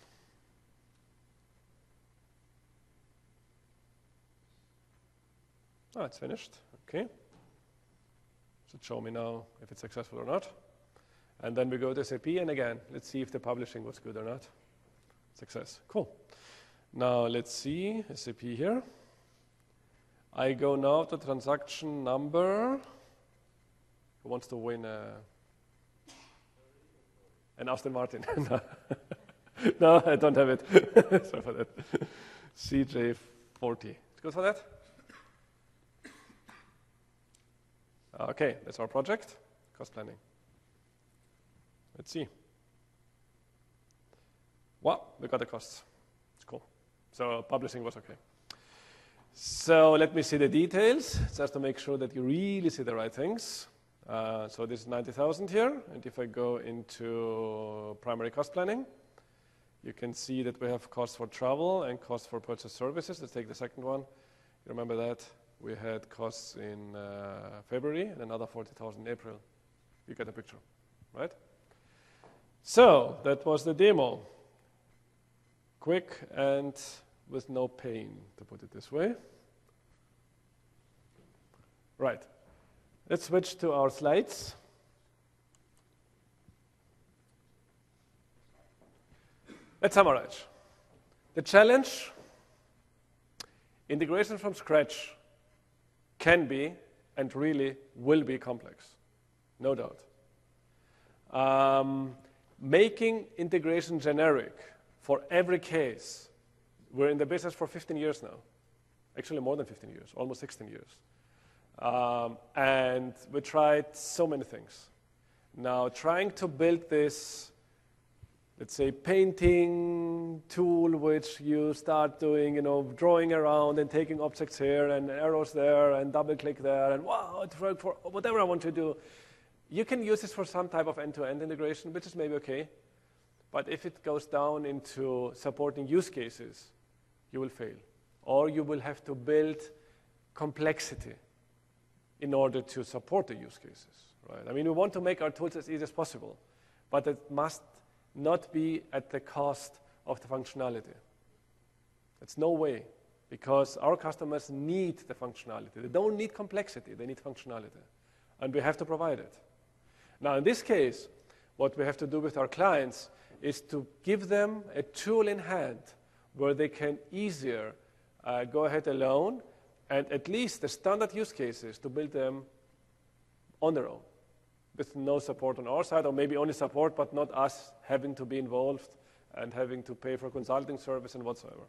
Oh, it's finished. Okay. Should show me now if it's successful or not. And then we go to S A P, and again, let's see if the publishing was good or not. Success. Cool. Now let's see S A P here. I go now to transaction number. Who wants to win a, an Aston Martin? No. No, I don't have it. Sorry for that. C J forty. It's good for that? Okay, that's our project. Cost planning. Let's see. Well, we got the costs. It's cool. So publishing was okay. So let me see the details, just to make sure that you really see the right things. Uh, so this is ninety thousand here, and if I go into primary cost planning, you can see that we have costs for travel and costs for purchase services. Let's take the second one. You remember that? We had costs in uh, February and another forty thousand in April. You get the picture, right? So that was the demo. Quick and with no pain, to put it this way. Right. Let's switch to our slides. Let's summarize. The challenge, integration from scratch, can be and really will be complex, no doubt. Um, making integration generic for every case, we're in the business for fifteen years now, actually more than fifteen years, almost sixteen years. Um, and we tried so many things. Now, trying to build this, let's say, painting tool, which you start doing, you know, drawing around and taking objects here and arrows there and double click there and wow, it's worked for whatever I want to do. You can use this for some type of end-to-end integration, which is maybe okay. But if it goes down into supporting use cases, you will fail. Or you will have to build complexity in order to support the use cases, right? I mean, we want to make our tools as easy as possible, but it must not be at the cost of the functionality. It's no way, because our customers need the functionality. They don't need complexity, they need functionality. And we have to provide it. Now, in this case, what we have to do with our clients is to give them a tool in hand where they can easier uh, go ahead alone and at least the standard use cases to build them on their own with no support on our side, or maybe only support, but not us having to be involved and having to pay for consulting service and whatsoever.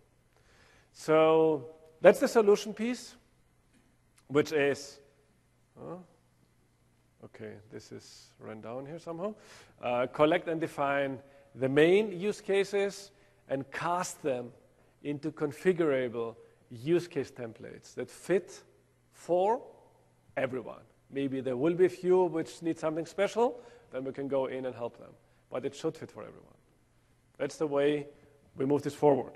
So that's the solution piece, which is, uh, okay, this is run down here somehow. Uh, collect and define the main use cases and cast them into configurable use case templates that fit for everyone. Maybe there will be a few which need something special, then we can go in and help them. But it should fit for everyone. That's the way we move this forward.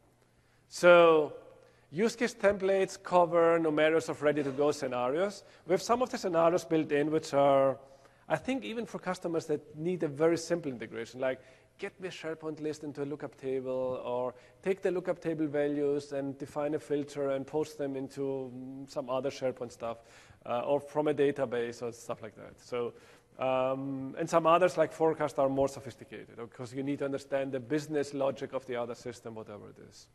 So use case templates cover numerous of ready-to-go scenarios. We have some of the scenarios built in which are, I think, even for customers that need a very simple integration, like get me a SharePoint list into a lookup table, or take the lookup table values and define a filter and post them into some other SharePoint stuff, uh, or from a database or stuff like that. So, um, and some others like forecast are more sophisticated because you need to understand the business logic of the other system, whatever it is.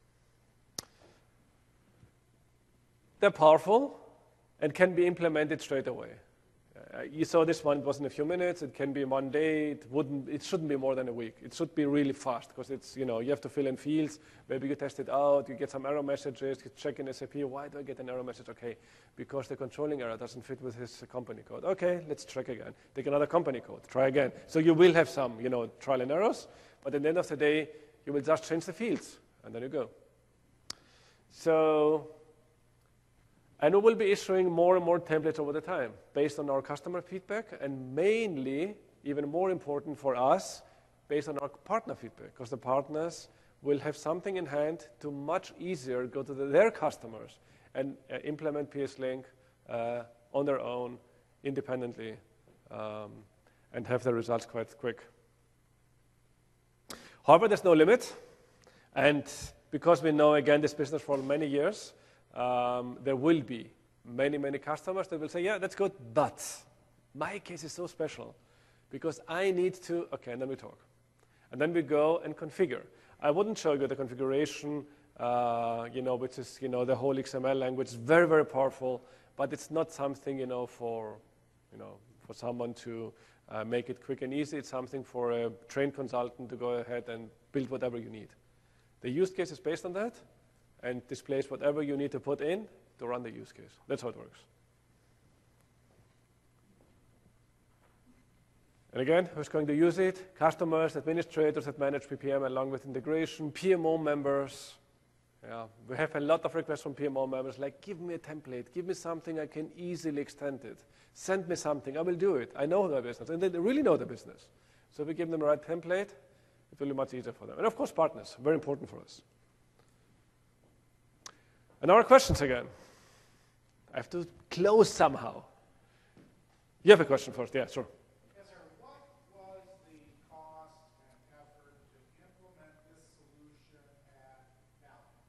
They're powerful and can be implemented straight away. uh, you saw this one, it was in a few minutes, it can be one day, it wouldn't, it shouldn't be more than a week. It should be really fast, because it's, you know, you have to fill in fields, maybe you test it out, you get some error messages, you check in S A P, why do I get an error message? Okay, because the controlling error doesn't fit with his company code. Okay, let's check again. Take another company code, try again. So you will have some, you know, trial and errors, but at the end of the day, you will just change the fields, and then you go. So, and we will be issuing more and more templates over the time based on our customer feedback, and mainly, even more important for us, based on our partner feedback, because the partners will have something in hand to much easier go to the, their customers and uh, implement P S Link uh, on their own, independently, um, and have the results quite quick. However, there's no limit, and because we know, again, this business for many years, Um, there will be many, many customers that will say, yeah, that's good, but my case is so special because I need to, okay, and then we talk. And then we go and configure. I wouldn't show you the configuration, uh, you know, which is, you know, the whole X M L language, very, very powerful, but it's not something, you know, for, you know, for someone to uh, make it quick and easy. It's something for a trained consultant to go ahead and build whatever you need. The use case is based on that, and displays whatever you need to put in to run the use case. That's how it works. And again, who's going to use it? Customers, administrators that manage P P M along with integration, P M O members. Yeah, we have a lot of requests from P M O members like, give me a template, give me something I can easily extend it. Send me something, I will do it. I know their business, and they really know the business. So if we give them the right template, it will be much easier for them. And of course, partners, very important for us. And our questions again. I have to close somehow. You have a question first, yeah, sure. Yes, sir. What was the cost and effort to implement this solution at Valiant?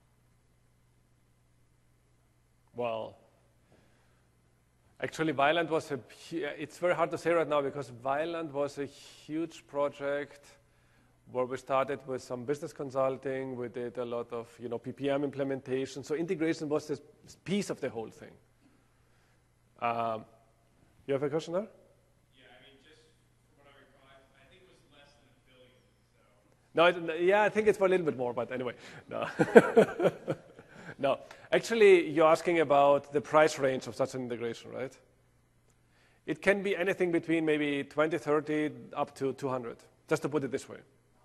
Well, actually, Valiant was a, it's very hard to say right now because Valiant was a huge project where we started with some business consulting. We did a lot of, you know, P P M implementation. So integration was this piece of the whole thing. Um, you have a question there? Yeah, I mean, just from what I recall, I think it was less than a billion. So. No, it, yeah, I think it's for a little bit more, but anyway, no. No, actually, you're asking about the price range of such an integration, right? It can be anything between maybe twenty, thirty, up to two hundred, just to put it this way.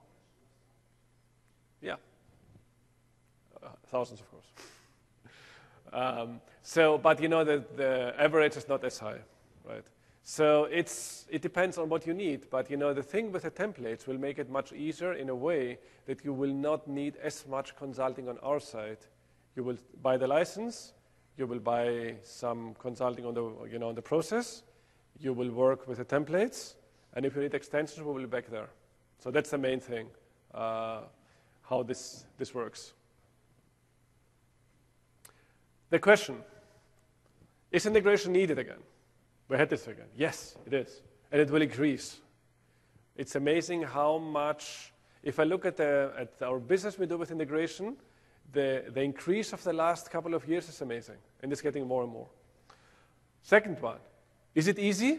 Yeah, uh, thousands, of course. um, so, but you know, the, the average is not as high, right? So it's, it depends on what you need, but you know, the thing with the templates will make it much easier in a way that you will not need as much consulting on our side. You will buy the license, you will buy some consulting on the, you know, on the process, you will work with the templates, and if you need extensions, we will be back there. So that's the main thing. Uh, how this, this works. The question, is integration needed again? We had this again. Yes, it is, and it will increase. It's amazing how much, if I look at, the, at our business we do with integration, the, the increase of the last couple of years is amazing, and it's getting more and more. Second one, is it easy?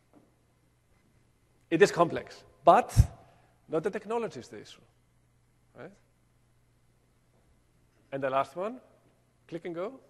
It is complex, but not the technology is the issue. Right? And the last one, click and go.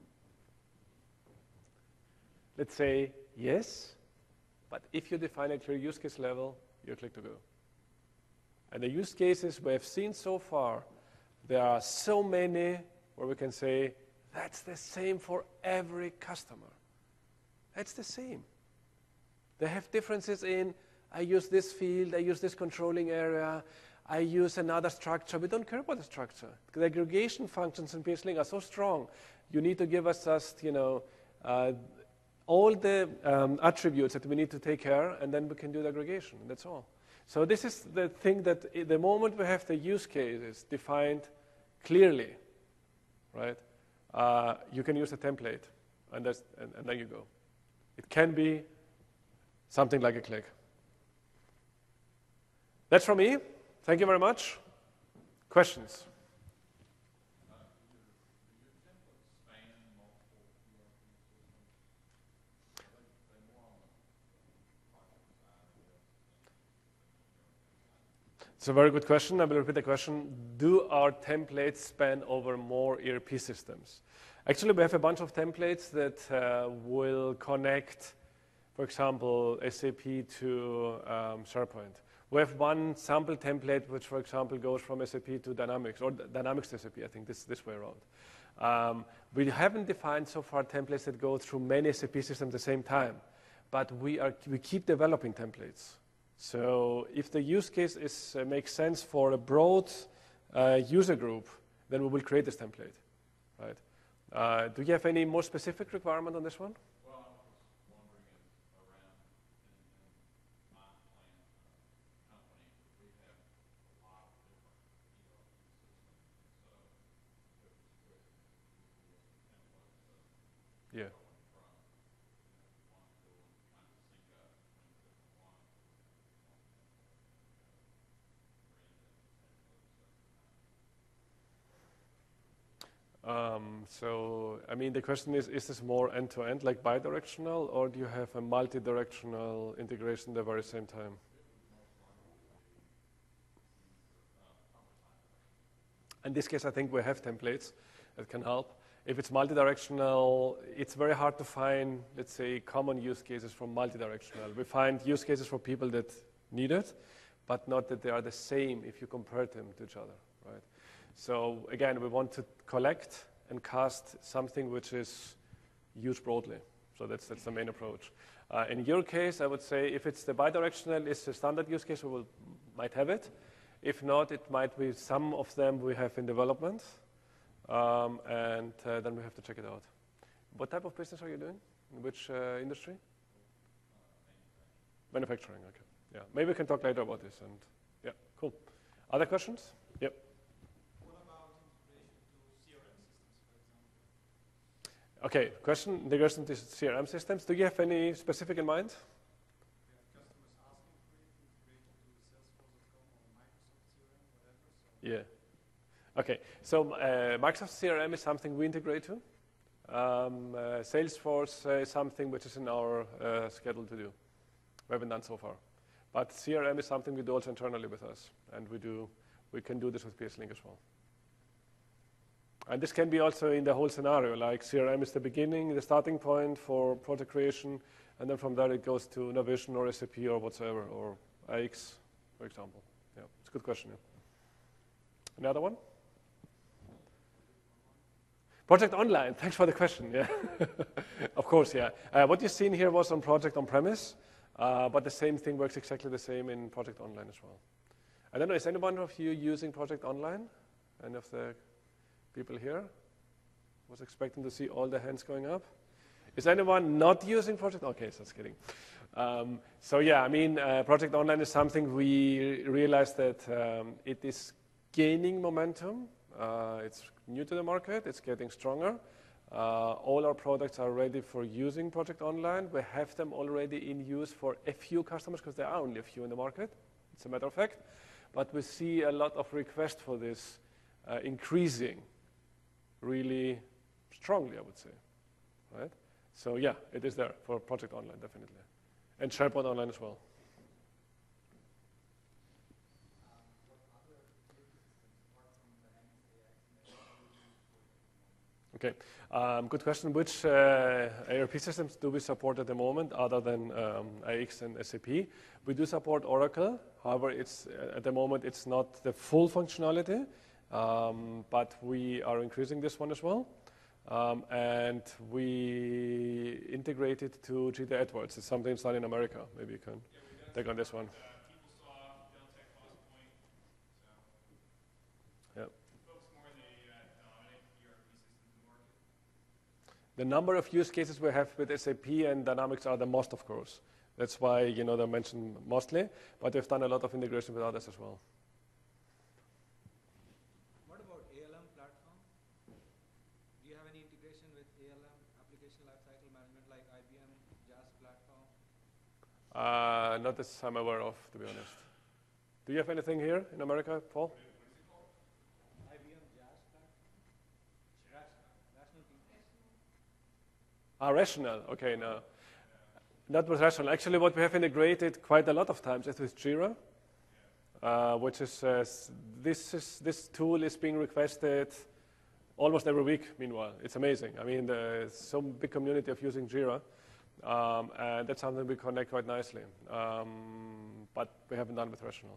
Let's say yes, but if you define a clear use case level, you click to go. And the use cases we have seen so far, there are so many where we can say, that's the same for every customer. That's the same. They have differences in, I use this field, I use this controlling area, I use another structure. We don't care about the structure. The aggregation functions in P S Link are so strong. You need to give us just, you know, uh, all the um, attributes that we need to take care, and then we can do the aggregation. That's all. So this is the thing that the moment we have the use cases defined clearly, right, uh, you can use a template, and, that's, and, and then you go. It can be something like a click. That's from me. Thank you very much. Questions? Uh, do your, do your templates span multiple E R P systems? Are they, they more on the It's a very good question. I will repeat the question. Do our templates span over more E R P systems? Actually, we have a bunch of templates that uh, will connect, for example, S A P to um, SharePoint. We have one sample template which, for example, goes from S A P to Dynamics, or Dynamics to S A P, I think this this way around. Um, we haven't defined so far templates that go through many S A P systems at the same time, but we, are, we keep developing templates. So if the use case is, uh, makes sense for a broad uh, user group, then we will create this template, right? Uh, do you have any more specific requirement on this one? Well, I was wondering if around in, in my plant uh, company, we have a lot of different E R P systems. So it was quick to use templates of Yeah. going from you know, one tool and trying to sync up between the different ones. Um, so, I mean, the question is, is this more end-to-end, like bidirectional, or do you have a multi-directional integration at the very same time? In this case, I think we have templates that can help. If it's multi-directional, it's very hard to find, let's say, common use cases from multi-directional. We find use cases for people that need it, but not that they are the same if you compare them to each other, right? So again, we want to collect and cast something which is used broadly. So that's, that's the main approach. Uh, in your case, I would say if it's the bidirectional, it's a standard use case, we will, might have it. If not, it might be some of them we have in development, um, and uh, then we have to check it out. What type of business are you doing? In which uh, industry? Manufacturing, okay. Yeah, maybe we can talk later about this. And yeah, cool. Other questions? Yep. Okay, question, integration to C R M systems. Do you have any specific in mind? Yeah. Okay, so uh, Microsoft C R M is something we integrate to. Um, uh, Salesforce uh, is something which is in our uh, schedule to do. We haven't done so far. But C R M is something we do also internally with us, and we do we can do this with P S Link as well. And this can be also in the whole scenario, like C R M is the beginning, the starting point for project creation, and then from there it goes to Navision or S A P or whatsoever, or A X, for example. Yeah, it's a good question. Yeah. Another one? Project Online, thanks for the question, yeah. Of course, yeah. Uh, what you've seen here was on Project On-Premise, uh, but the same thing works exactly the same in Project Online as well. I don't know, is anyone of you using Project Online? Any of the people here? Was expecting to see all the hands going up. Is anyone not using Project? Okay, so just kidding. Um, so yeah, I mean, uh, Project Online is something we realized that um, it is gaining momentum. Uh, it's new to the market. It's getting stronger. Uh, all our products are ready for using Project Online. We have them already in use for a few customers because there are only a few in the market. It's a matter of fact. But we see a lot of requests for this uh, increasing really strongly, I would say, right? So yeah, it is there for Project Online, definitely. And SharePoint Online as well. Okay, um, good question. Which uh, A R P systems do we support at the moment other than um, A X and S A P? We do support Oracle. However, it's, uh, at the moment it's not the full functionality. Um, but we are increasing this one as well. Um, and we integrate it to G T Edwards. It's something that's done in America. Maybe you can yeah, take on this one. Uh, PeopleSoft, Deltek, Crosspoint. So yeah. Focus more on the uh, dominant E R P systems in the market. The number of use cases we have with S A P and Dynamics are the most, of course. That's why you know they're mentioned mostly. But we've done a lot of integration with others as well. Uh, not as I'm aware of, to be honest. Do you have anything here in America, Paul? What is it called? I B M Jazz Platform. Rational P. Ah, Rational. Okay, no. Not with Rational. Actually, what we have integrated quite a lot of times is with Jira. uh, which is, uh, this is, this tool is being requested almost every week, meanwhile. It's amazing. I mean, there's some big community of using Jira, um, and that's something we connect quite nicely. Um, but we haven't done with Rational.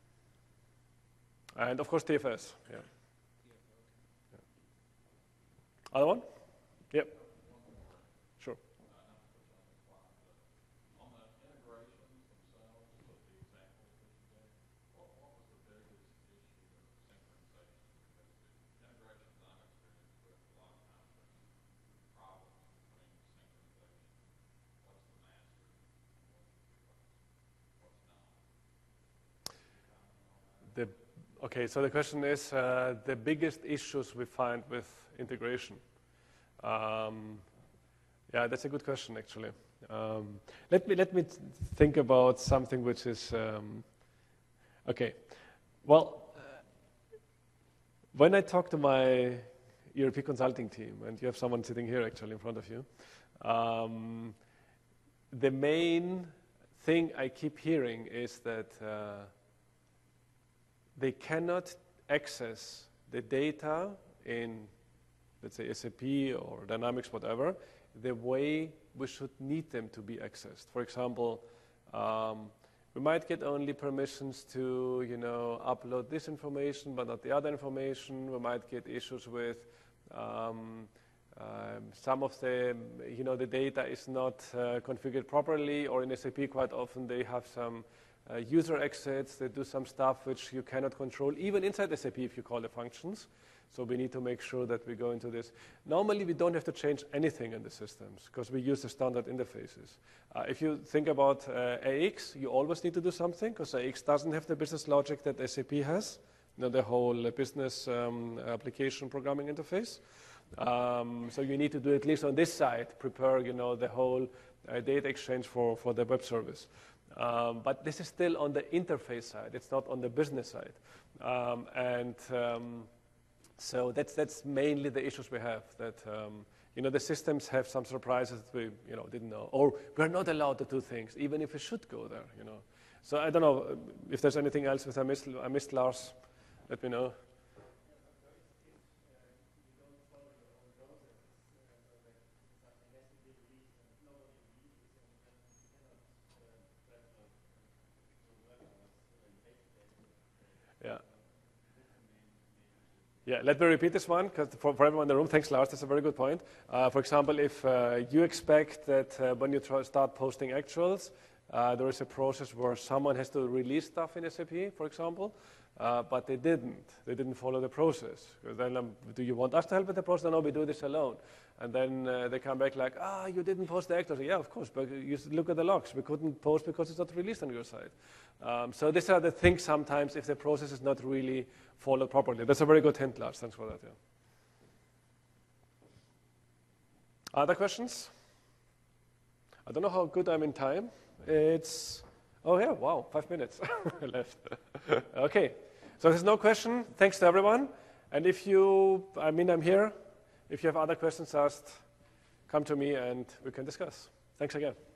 And of course, T F S, yeah. yeah. Other one? Yep. Sure. On the integrations themselves, with the examples that you gave, what, what was the biggest issue of synchronization? Because the integrations I'm experienced with, a lot of times there's problems between synchronization. What's the master? What's not? The, okay, so the question is uh, the biggest issues we find with integration. Um, yeah, that's a good question, actually. Um, let me let me th think about something which is um, okay. Well, uh, when I talk to my E R P consulting team, and you have someone sitting here actually in front of you, um, the main thing I keep hearing is that uh, they cannot access the data in, let's say, S A P or Dynamics, whatever, the way we should need them to be accessed. For example, um, we might get only permissions to, you know, upload this information, but not the other information. We might get issues with um, um, some of the, you know, the data is not uh, configured properly, or in S A P quite often they have some uh, user exits. They do some stuff which you cannot control, even inside S A P if you call the functions. So we need to make sure that we go into this. Normally, we don't have to change anything in the systems because we use the standard interfaces. Uh, if you think about uh, A X, you always need to do something because A X doesn't have the business logic that S A P has, you know, the whole uh, business um, application programming interface. Um, so you need to do at least on this side, prepare, you know, the whole uh, data exchange for, for the web service. Um, but this is still on the interface side. It's not on the business side. Um, and um, So that's that's mainly the issues we have. That um, you know the systems have some surprises that we you know didn't know, or we're not allowed to do things even if we should go there. You know, so I don't know if there's anything else with I missed. I missed Lars. Let me know. Yeah. Yeah, let me repeat this one, because for, for everyone in the room, thanks Lars, that's a very good point. Uh, for example, if uh, you expect that uh, when you try, start posting actuals, uh, there is a process where someone has to release stuff in S A P, for example, uh, but they didn't. They didn't follow the process. Then, um, do you want us to help with the process? No, we do this alone. And then uh, they come back like, ah, you didn't post the actuals. Yeah, of course, but you look at the logs. We couldn't post because it's not released on your side. Um, so these are the things sometimes if the process is not really followed properly. That's a very good hint, Lars. Thanks for that. Yeah. Other questions? I don't know how good I'm in time. It's, oh yeah, wow, five minutes left. Okay, so there's no question. Thanks to everyone. And if you, I mean, I'm here. If you have other questions asked, come to me and we can discuss. Thanks again.